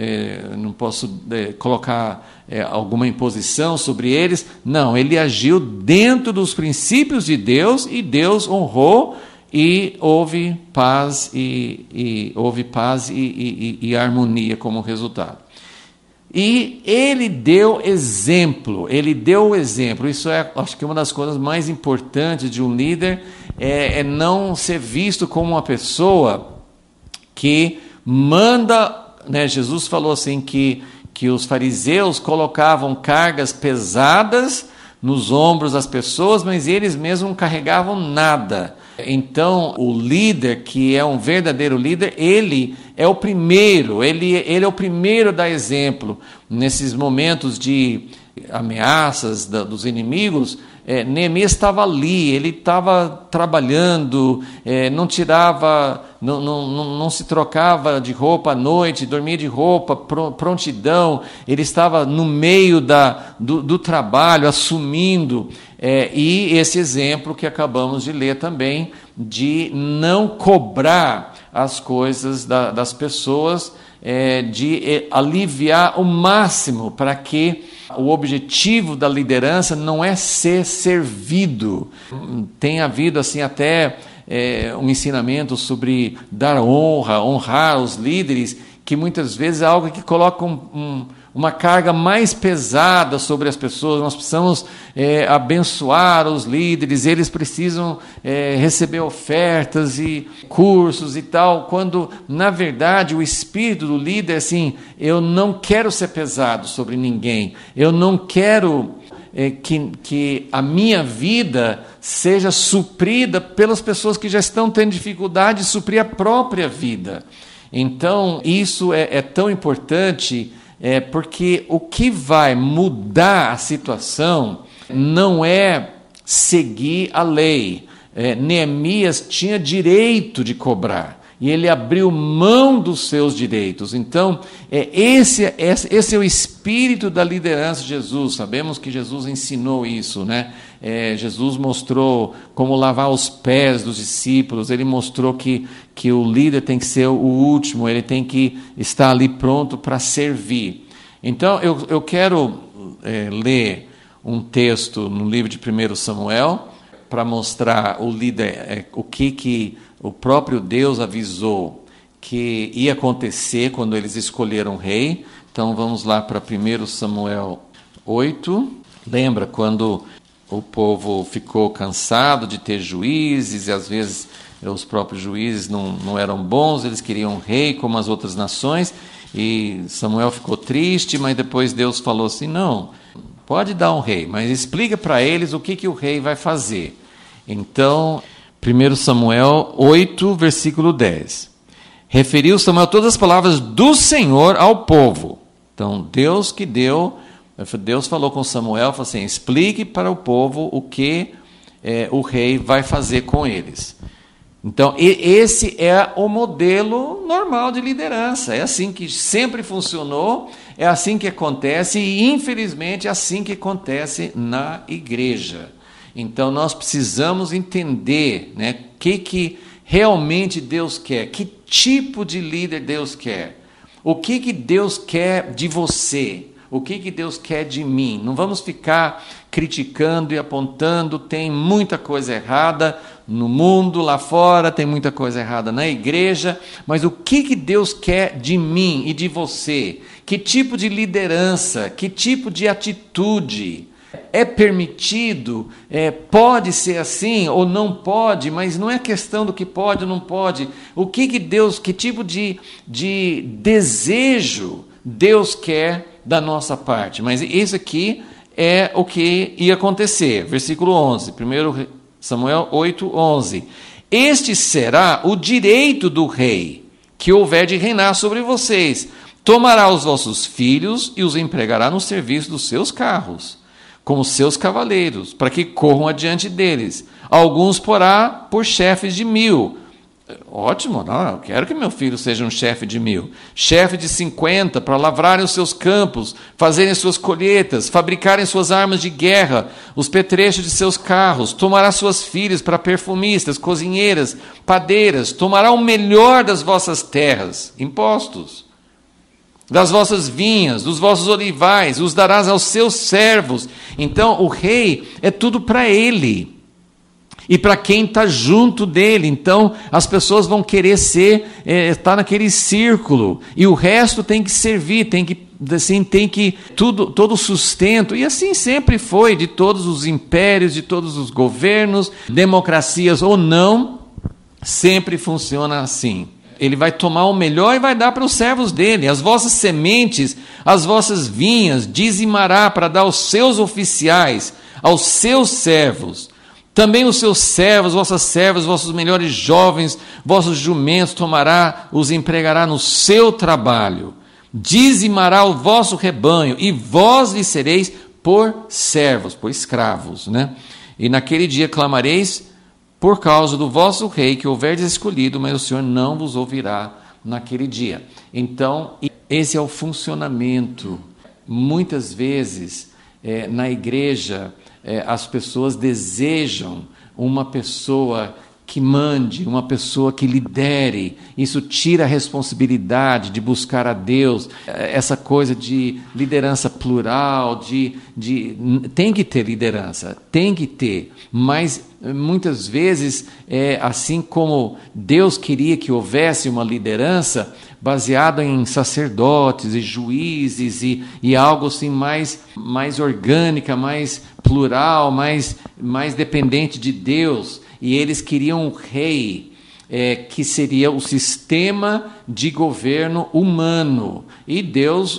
colocar alguma imposição sobre eles. Não, ele agiu dentro dos princípios de Deus e Deus honrou e houve paz e harmonia como resultado. E ele deu o exemplo. Isso acho que uma das coisas mais importantes de um líder é não ser visto como uma pessoa que manda. Jesus falou assim que os fariseus colocavam cargas pesadas nos ombros das pessoas, mas eles mesmos não carregavam nada. Então, o líder, que é um verdadeiro líder, ele é o primeiro, ele é o primeiro a dar exemplo. Nesses momentos de ameaças dos inimigos, Neemias estava ali, ele estava trabalhando, não se trocava de roupa à noite, dormia de roupa, prontidão, ele estava no meio do trabalho, assumindo, e esse exemplo que acabamos de ler também, de não cobrar as coisas das pessoas, de aliviar o máximo para que o objetivo da liderança não é ser servido. Tem havido assim até um ensinamento sobre dar honrar os líderes, que muitas vezes é algo que coloca uma carga mais pesada sobre as pessoas. Nós precisamos abençoar os líderes, eles precisam receber ofertas e cursos e tal, quando, na verdade, o espírito do líder é assim: eu não quero ser pesado sobre ninguém, eu não quero que a minha vida seja suprida pelas pessoas que já estão tendo dificuldade de suprir a própria vida. Então, isso é tão importante, porque o que vai mudar a situação não é seguir a lei. Neemias tinha direito de cobrar, e ele abriu mão dos seus direitos. Então, esse é o espírito da liderança de Jesus. Sabemos que Jesus ensinou isso, né? Jesus mostrou como lavar os pés dos discípulos, ele mostrou que o líder tem que ser o último, ele tem que estar ali pronto para servir. Então, eu quero ler um texto no livro de 1 Samuel, para mostrar o líder, o que o próprio Deus avisou, que ia acontecer quando eles escolheram o rei. Então vamos lá para 1 Samuel 8. Lembra quando o povo ficou cansado de ter juízes, e às vezes os próprios juízes não eram bons, eles queriam um rei como as outras nações, e Samuel ficou triste, mas depois Deus falou assim, não, pode dar um rei, mas explica para eles o que o rei vai fazer. Então, 1 Samuel 8, versículo 10. Referiu Samuel todas as palavras do Senhor ao povo. Então, Deus falou com Samuel, falou assim, explique para o povo o que o rei vai fazer com eles. Então, esse é o modelo normal de liderança. É assim que sempre funcionou, é assim que acontece e, infelizmente, é assim que acontece na igreja. Então, nós precisamos entender, né, o que realmente Deus quer, que tipo de líder Deus quer, o que Deus quer de você, o que Deus quer de mim. Não vamos ficar criticando e apontando, tem muita coisa errada no mundo, lá fora, tem muita coisa errada na igreja, mas o que Deus quer de mim e de você? Que tipo de liderança, que tipo de atitude? É permitido, pode ser assim ou não pode, mas não é questão do que pode ou não pode. O que Deus, que tipo de desejo Deus quer da nossa parte? Mas isso aqui é o que ia acontecer. Versículo 11, 1 Samuel 8, 11. Este será o direito do rei, que houver de reinar sobre vocês. Tomará os vossos filhos e os empregará no serviço dos seus carros, como seus cavaleiros, para que corram adiante deles. Alguns porá por chefes de 1000. Ótimo, não, eu quero que meu filho seja um chefe de 1000. Chefe de 50, para lavrarem os seus campos, fazerem suas colheitas, fabricarem suas armas de guerra, os petrechos de seus carros. Tomará suas filhas para perfumistas, cozinheiras, padeiras. Tomará o melhor das vossas terras, impostos, das vossas vinhas, dos vossos olivais, os darás aos seus servos. Então, o rei é tudo para ele e para quem está junto dele. Então, as pessoas vão querer estar naquele círculo, e o resto tem que servir, tem que todo o sustento, e assim sempre foi, de todos os impérios, de todos os governos, democracias ou não, sempre funciona assim. Ele vai tomar o melhor e vai dar para os servos dele. As vossas sementes, as vossas vinhas, dizimará para dar aos seus oficiais, aos seus servos. Também os seus servos, vossas servas, vossos melhores jovens, vossos jumentos tomará, os empregará no seu trabalho. Dizimará o vosso rebanho, e vós lhe sereis por servos, por escravos, né? E naquele dia clamareis por causa do vosso rei que houverdes escolhido, mas o Senhor não vos ouvirá naquele dia. Então, esse é o funcionamento. Muitas vezes, na igreja, as pessoas desejam uma pessoa que mande, uma pessoa que lidere. Isso tira a responsabilidade de buscar a Deus, essa coisa de liderança plural, tem que ter liderança, tem que ter, mas muitas vezes, assim como Deus queria que houvesse uma liderança baseada em sacerdotes e juízes e algo assim mais orgânica, mais plural, mais dependente de Deus. E eles queriam um rei que seria o sistema de governo humano. E Deus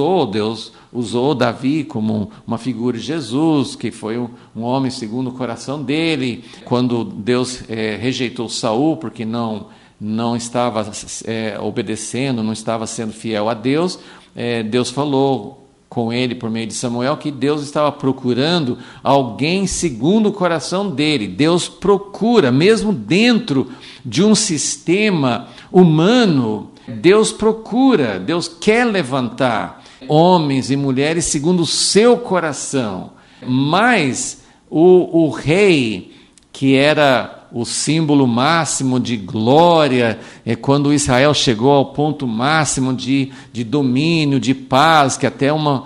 usou Davi como uma figura de Jesus, que foi um homem segundo o coração dele. Quando Deus rejeitou Saul porque não estava obedecendo, não estava sendo fiel a Deus, Deus falou com ele por meio de Samuel que Deus estava procurando alguém segundo o coração dele. Deus procura, mesmo dentro de um sistema humano, Deus procura, Deus quer levantar homens e mulheres segundo o seu coração. Mas o rei, que era o símbolo máximo de glória, quando Israel chegou ao ponto máximo de domínio, de paz, que até uma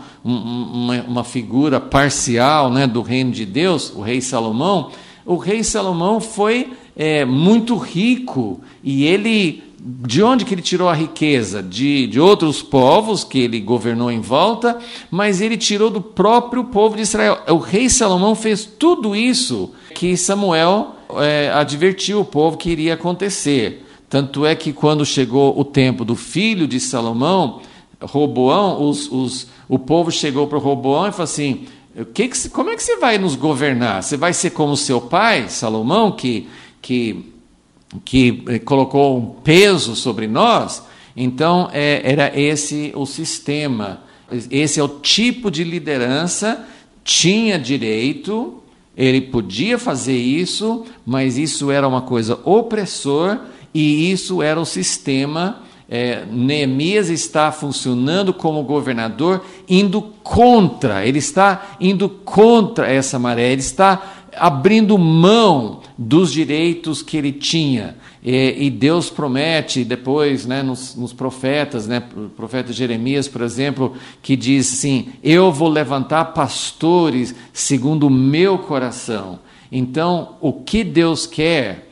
figura parcial, né, do reino de Deus, o rei Salomão foi muito rico, e ele De onde que ele tirou a riqueza? De outros povos que ele governou em volta, mas ele tirou do próprio povo de Israel. O rei Salomão fez tudo isso que Samuel advertiu o povo que iria acontecer. Tanto é que quando chegou o tempo do filho de Salomão, Roboão, o povo chegou para Roboão e falou assim: como é que você vai nos governar? Você vai ser como seu pai, Salomão, que colocou um peso sobre nós? Então, era esse o sistema. Esse é o tipo de liderança. Tinha direito, ele podia fazer isso, mas isso era uma coisa opressor, e isso era o sistema. Neemias está funcionando como governador, ele está indo contra essa maré, ele está abrindo mão dos direitos que ele tinha. E Deus promete depois, né, nos profetas, né, o profeta Jeremias, por exemplo, que diz assim: eu vou levantar pastores segundo o meu coração. Então, o que Deus quer,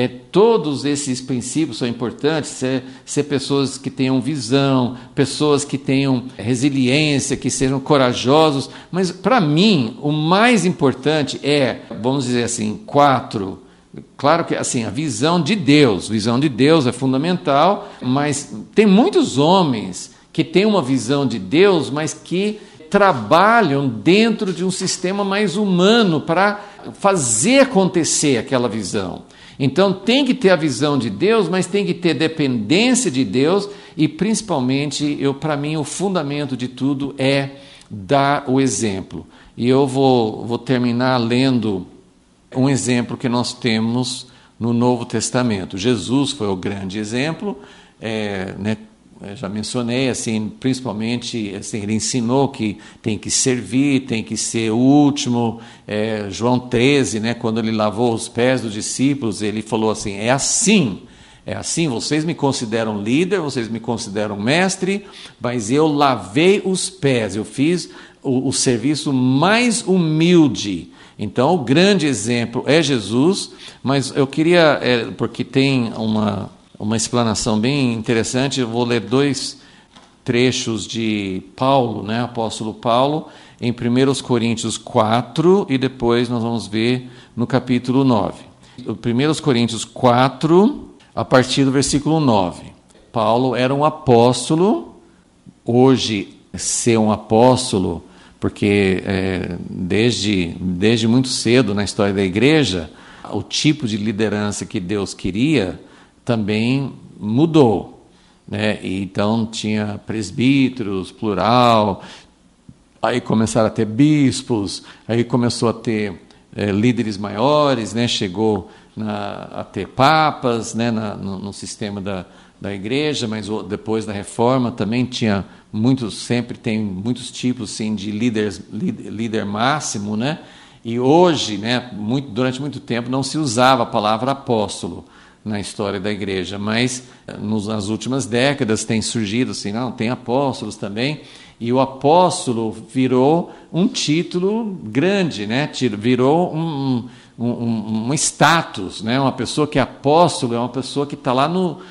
todos esses princípios são importantes, ser pessoas que tenham visão, pessoas que tenham resiliência, que sejam corajosos, mas para mim o mais importante vamos dizer assim, 4. Claro que assim, a visão de Deus é fundamental, mas tem muitos homens que têm uma visão de Deus, mas que trabalham dentro de um sistema mais humano para fazer acontecer aquela visão. Então tem que ter a visão de Deus, mas tem que ter dependência de Deus, e principalmente, para mim, o fundamento de tudo é dar o exemplo. E eu vou terminar lendo um exemplo que nós temos no Novo Testamento. Jesus foi o grande exemplo, né? Já mencionei, assim, principalmente, assim, ele ensinou que tem que servir, tem que ser o último. João 13, né, quando ele lavou os pés dos discípulos, ele falou assim: é assim, vocês me consideram líder, vocês me consideram mestre, mas eu lavei os pés, eu fiz o serviço mais humilde. Então, o grande exemplo é Jesus, mas eu queria, porque tem uma explanação bem interessante, eu vou ler 2 trechos de Paulo, né, apóstolo Paulo, em 1 Coríntios 4, e depois nós vamos ver no capítulo 9. 1 Coríntios 4, a partir do versículo 9. Paulo era um apóstolo. Hoje, ser um apóstolo, porque desde muito cedo na história da igreja, o tipo de liderança que Deus queria também mudou, né? Então tinha presbíteros, plural, aí começaram a ter bispos, aí começou a ter líderes maiores, né? Chegou a ter papas, né? No sistema da igreja, mas depois da reforma também tinha sempre tem muitos tipos, sim, de líder máximo, né? E hoje, né, durante muito tempo não se usava a palavra apóstolo na história da igreja, mas nas últimas décadas tem surgido assim, não, tem apóstolos também, e o apóstolo virou um título grande, né? Virou um status, né? Uma pessoa que é apóstolo é uma pessoa que está lá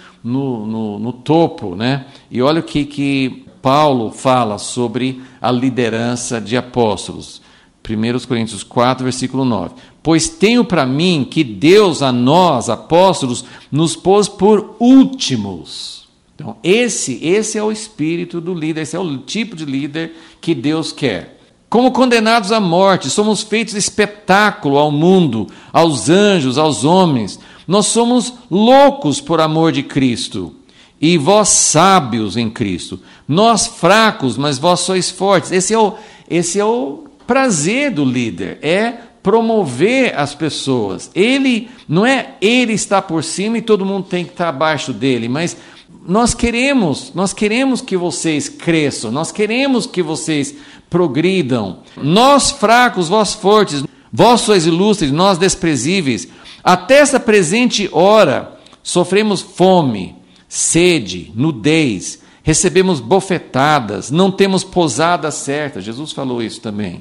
no topo, né? E olha o que Paulo fala sobre a liderança de apóstolos. 1 Coríntios 4, versículo 9. Pois tenho para mim que Deus a nós, apóstolos, nos pôs por últimos. Então, esse é o espírito do líder, esse é o tipo de líder que Deus quer. Como condenados à morte, somos feitos espetáculo ao mundo, aos anjos, aos homens. Nós somos loucos por amor de Cristo, e vós sábios em Cristo. Nós fracos, mas vós sois fortes. Esse é o prazer do líder, promover as pessoas. Ele não é ele está por cima e todo mundo tem que estar abaixo dele, mas nós queremos que vocês cresçam, nós queremos que vocês progridam. Nós fracos, vós fortes, vós sois ilustres, nós desprezíveis. Até essa presente hora sofremos fome, sede, nudez, recebemos bofetadas, não temos posada certa. Jesus falou isso também.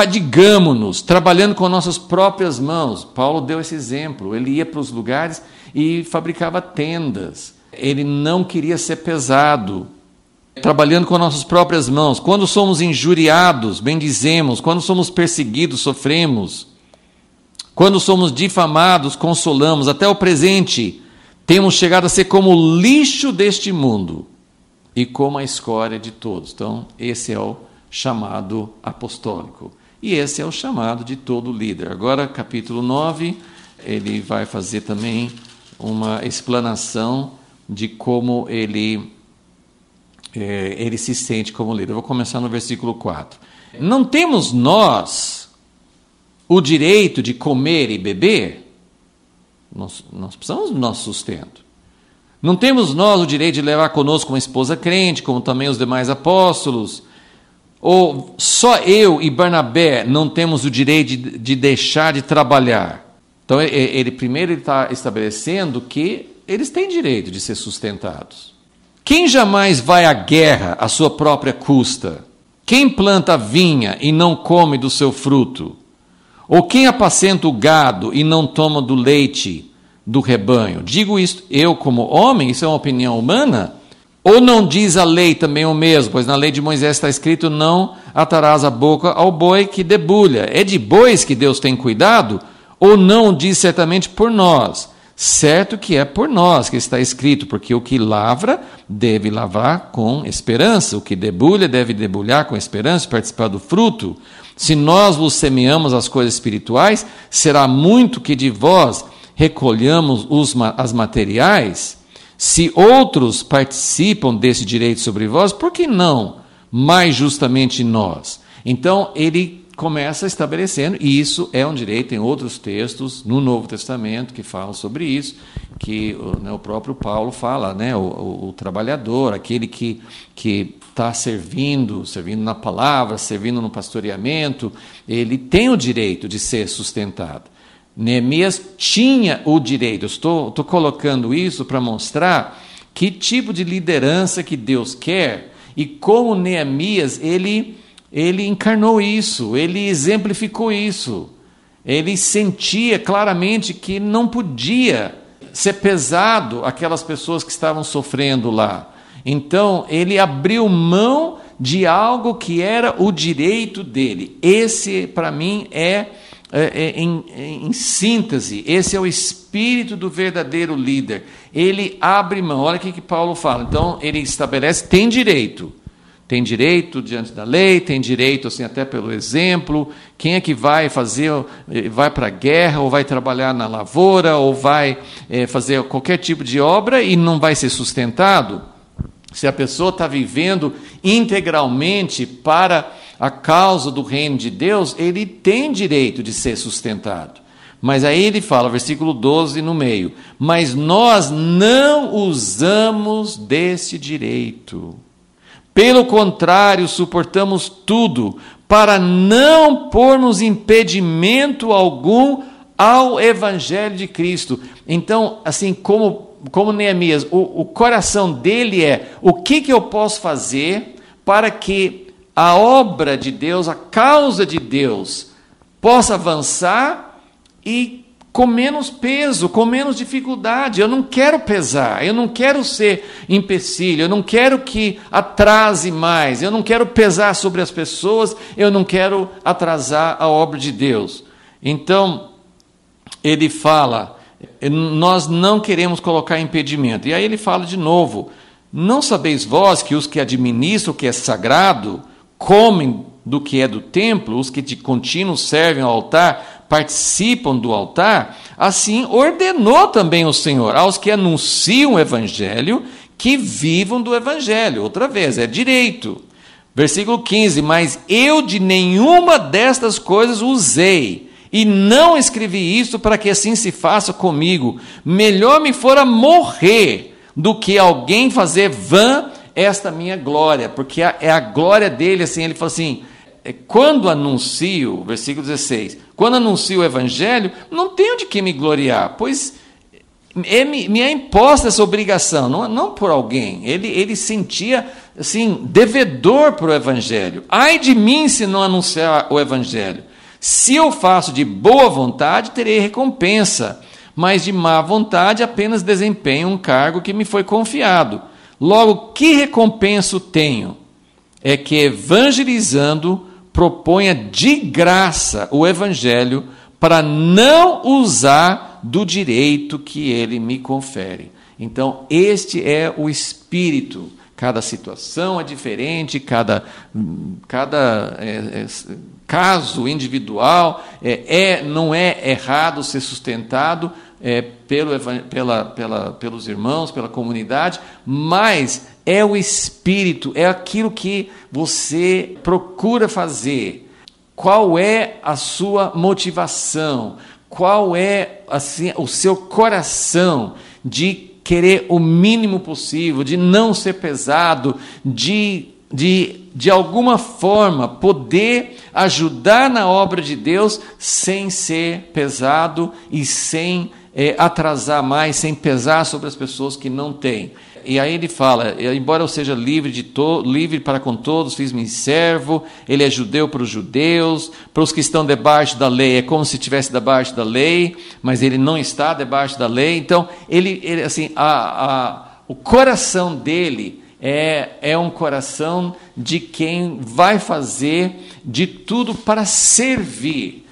Afadigamo-nos, trabalhando com nossas próprias mãos. Paulo deu esse exemplo. Ele ia para os lugares e fabricava tendas. Ele não queria ser pesado, trabalhando com nossas próprias mãos. Quando somos injuriados, bendizemos. Quando somos perseguidos, sofremos. Quando somos difamados, consolamos. Até o presente, temos chegado a ser como o lixo deste mundo e como a escória de todos. Então, esse é o chamado apostólico. E esse é o chamado de todo líder. Agora, capítulo 9, ele vai fazer também uma explanação de como ele se sente como líder. Eu vou começar no versículo 4. Não temos nós o direito de comer e beber? Nós precisamos do nosso sustento. Não temos nós o direito de levar conosco uma esposa crente, como também os demais apóstolos? Ou só eu e Barnabé não temos o direito de deixar de trabalhar? Então, primeiro ele está estabelecendo que eles têm direito de ser sustentados. Quem jamais vai à guerra à sua própria custa? Quem planta a vinha e não come do seu fruto? Ou quem apacenta o gado e não toma do leite do rebanho? Digo isto, eu como homem, isso é uma opinião humana? Ou não diz a lei também o mesmo? Pois na lei de Moisés está escrito, não atarás a boca ao boi que debulha. É de bois que Deus tem cuidado? Ou não diz certamente por nós? Certo que é por nós que está escrito, porque o que lavra deve lavrar com esperança, o que debulha deve debulhar com esperança e participar do fruto. Se nós vos semeamos as coisas espirituais, será muito que de vós recolhamos as materiais. Se outros participam desse direito sobre vós, por que não mais justamente nós? Então, ele começa estabelecendo, e isso é um direito, tem outros textos no Novo Testamento que falam sobre isso, que o próprio Paulo fala, né, o trabalhador, aquele que está servindo na palavra, servindo no pastoreamento, ele tem o direito de ser sustentado. Neemias tinha o direito. Estou colocando isso para mostrar que tipo de liderança que Deus quer e como Neemias ele encarnou isso, ele exemplificou isso. Ele sentia claramente que não podia ser pesado aquelas pessoas que estavam sofrendo lá. Então, ele abriu mão de algo que era o direito dele. Esse, para mim, em síntese, esse é o espírito do verdadeiro líder. Ele abre mão. Olha o que Paulo fala. Então, ele estabelece, tem direito diante da lei, tem direito assim até pelo exemplo. Quem é que vai para a guerra, ou vai trabalhar na lavoura, ou vai fazer qualquer tipo de obra e não vai ser sustentado? Se a pessoa está vivendo integralmente para a causa do reino de Deus, ele tem direito de ser sustentado. Mas aí ele fala, versículo 12 no meio, mas nós não usamos desse direito. Pelo contrário, suportamos tudo para não pormos impedimento algum ao Evangelho de Cristo. Então, assim como Neemias, o coração dele é, o que eu posso fazer para que a obra de Deus, a causa de Deus, possa avançar e com menos peso, com menos dificuldade. Eu não quero pesar, eu não quero ser empecilho, eu não quero que atrase mais, eu não quero pesar sobre as pessoas, eu não quero atrasar a obra de Deus. Então, ele fala, nós não queremos colocar impedimento. E aí ele fala de novo, não sabeis vós que os que administram o que é sagrado, comem do que é do templo, os que de contínuo servem ao altar, participam do altar? Assim ordenou também o Senhor aos que anunciam o Evangelho que vivam do Evangelho. Outra vez, é direito. Versículo 15, mas eu de nenhuma destas coisas usei, e não escrevi isto para que assim se faça comigo. Melhor me fora morrer do que alguém fazer vã esta minha glória, porque é a glória dele, assim, ele fala assim, quando anuncio, versículo 16, quando anuncio o Evangelho, não tenho de que me gloriar, pois me é imposta essa obrigação, não por alguém. Ele sentia assim, devedor para o Evangelho. Ai de mim se não anunciar o Evangelho. Se eu faço de boa vontade, terei recompensa, mas de má vontade apenas desempenho um cargo que me foi confiado. Logo, que recompensa tenho? É que, evangelizando, proponha de graça o evangelho para não usar do direito que ele me confere. Então, este é o espírito. Cada situação é diferente, cada caso individual não é errado ser sustentado pelos irmãos, pela comunidade, mas é o espírito, é aquilo que você procura fazer. Qual é a sua motivação? Qual é assim, o seu coração de querer o mínimo possível, de não ser pesado, de alguma forma poder ajudar na obra de Deus sem ser pesado e sem atrasar mais, sem pesar sobre as pessoas que não têm. E aí ele fala, embora eu seja livre para com todos, fiz-me servo, ele é judeu para os judeus, para os que estão debaixo da lei, é como se estivesse debaixo da lei, mas ele não está debaixo da lei. Então, ele assim, o coração dele é um coração de quem vai fazer de tudo para servir,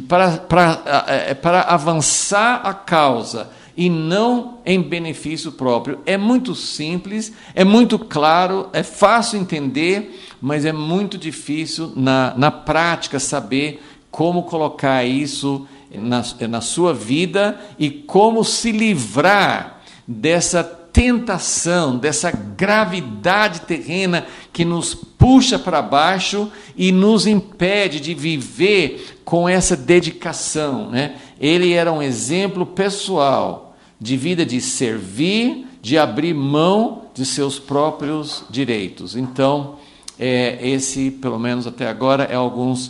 para avançar a causa, e não em benefício próprio. É muito simples, é muito claro, é fácil entender, mas é muito difícil na prática saber como colocar isso na sua vida e como se livrar dessa tentação, dessa gravidade terrena que nos puxa para baixo e nos impede de viver com essa dedicação, né? Ele era um exemplo pessoal de vida de servir, de abrir mão de seus próprios direitos. Então, esse, pelo menos até agora, é algumas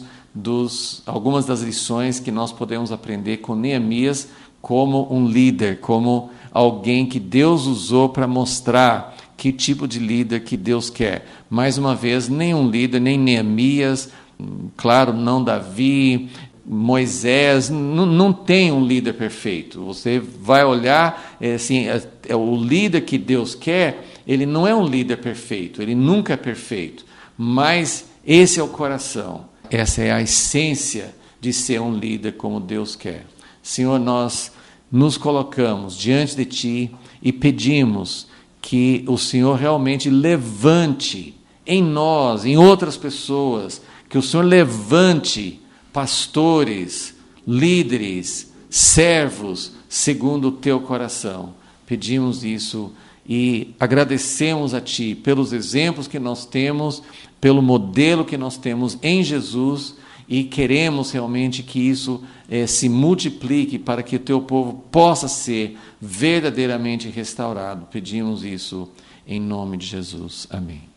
das lições que nós podemos aprender com Neemias como um líder, como alguém que Deus usou para mostrar que tipo de líder que Deus quer. Mais uma vez, nenhum líder, nem Neemias, claro, não Davi, Moisés, não tem um líder perfeito. Você vai olhar, o líder que Deus quer, ele não é um líder perfeito, ele nunca é perfeito, mas esse é o coração, essa é a essência de ser um líder como Deus quer. Senhor, nós nos colocamos diante de Ti e pedimos que o Senhor realmente levante em nós, em outras pessoas, que o Senhor levante pastores, líderes, servos, segundo o Teu coração. Pedimos isso e agradecemos a Ti pelos exemplos que nós temos, pelo modelo que nós temos em Jesus, e queremos realmente que isso se multiplique para que o Teu povo possa ser verdadeiramente restaurado. Pedimos isso em nome de Jesus. Amém.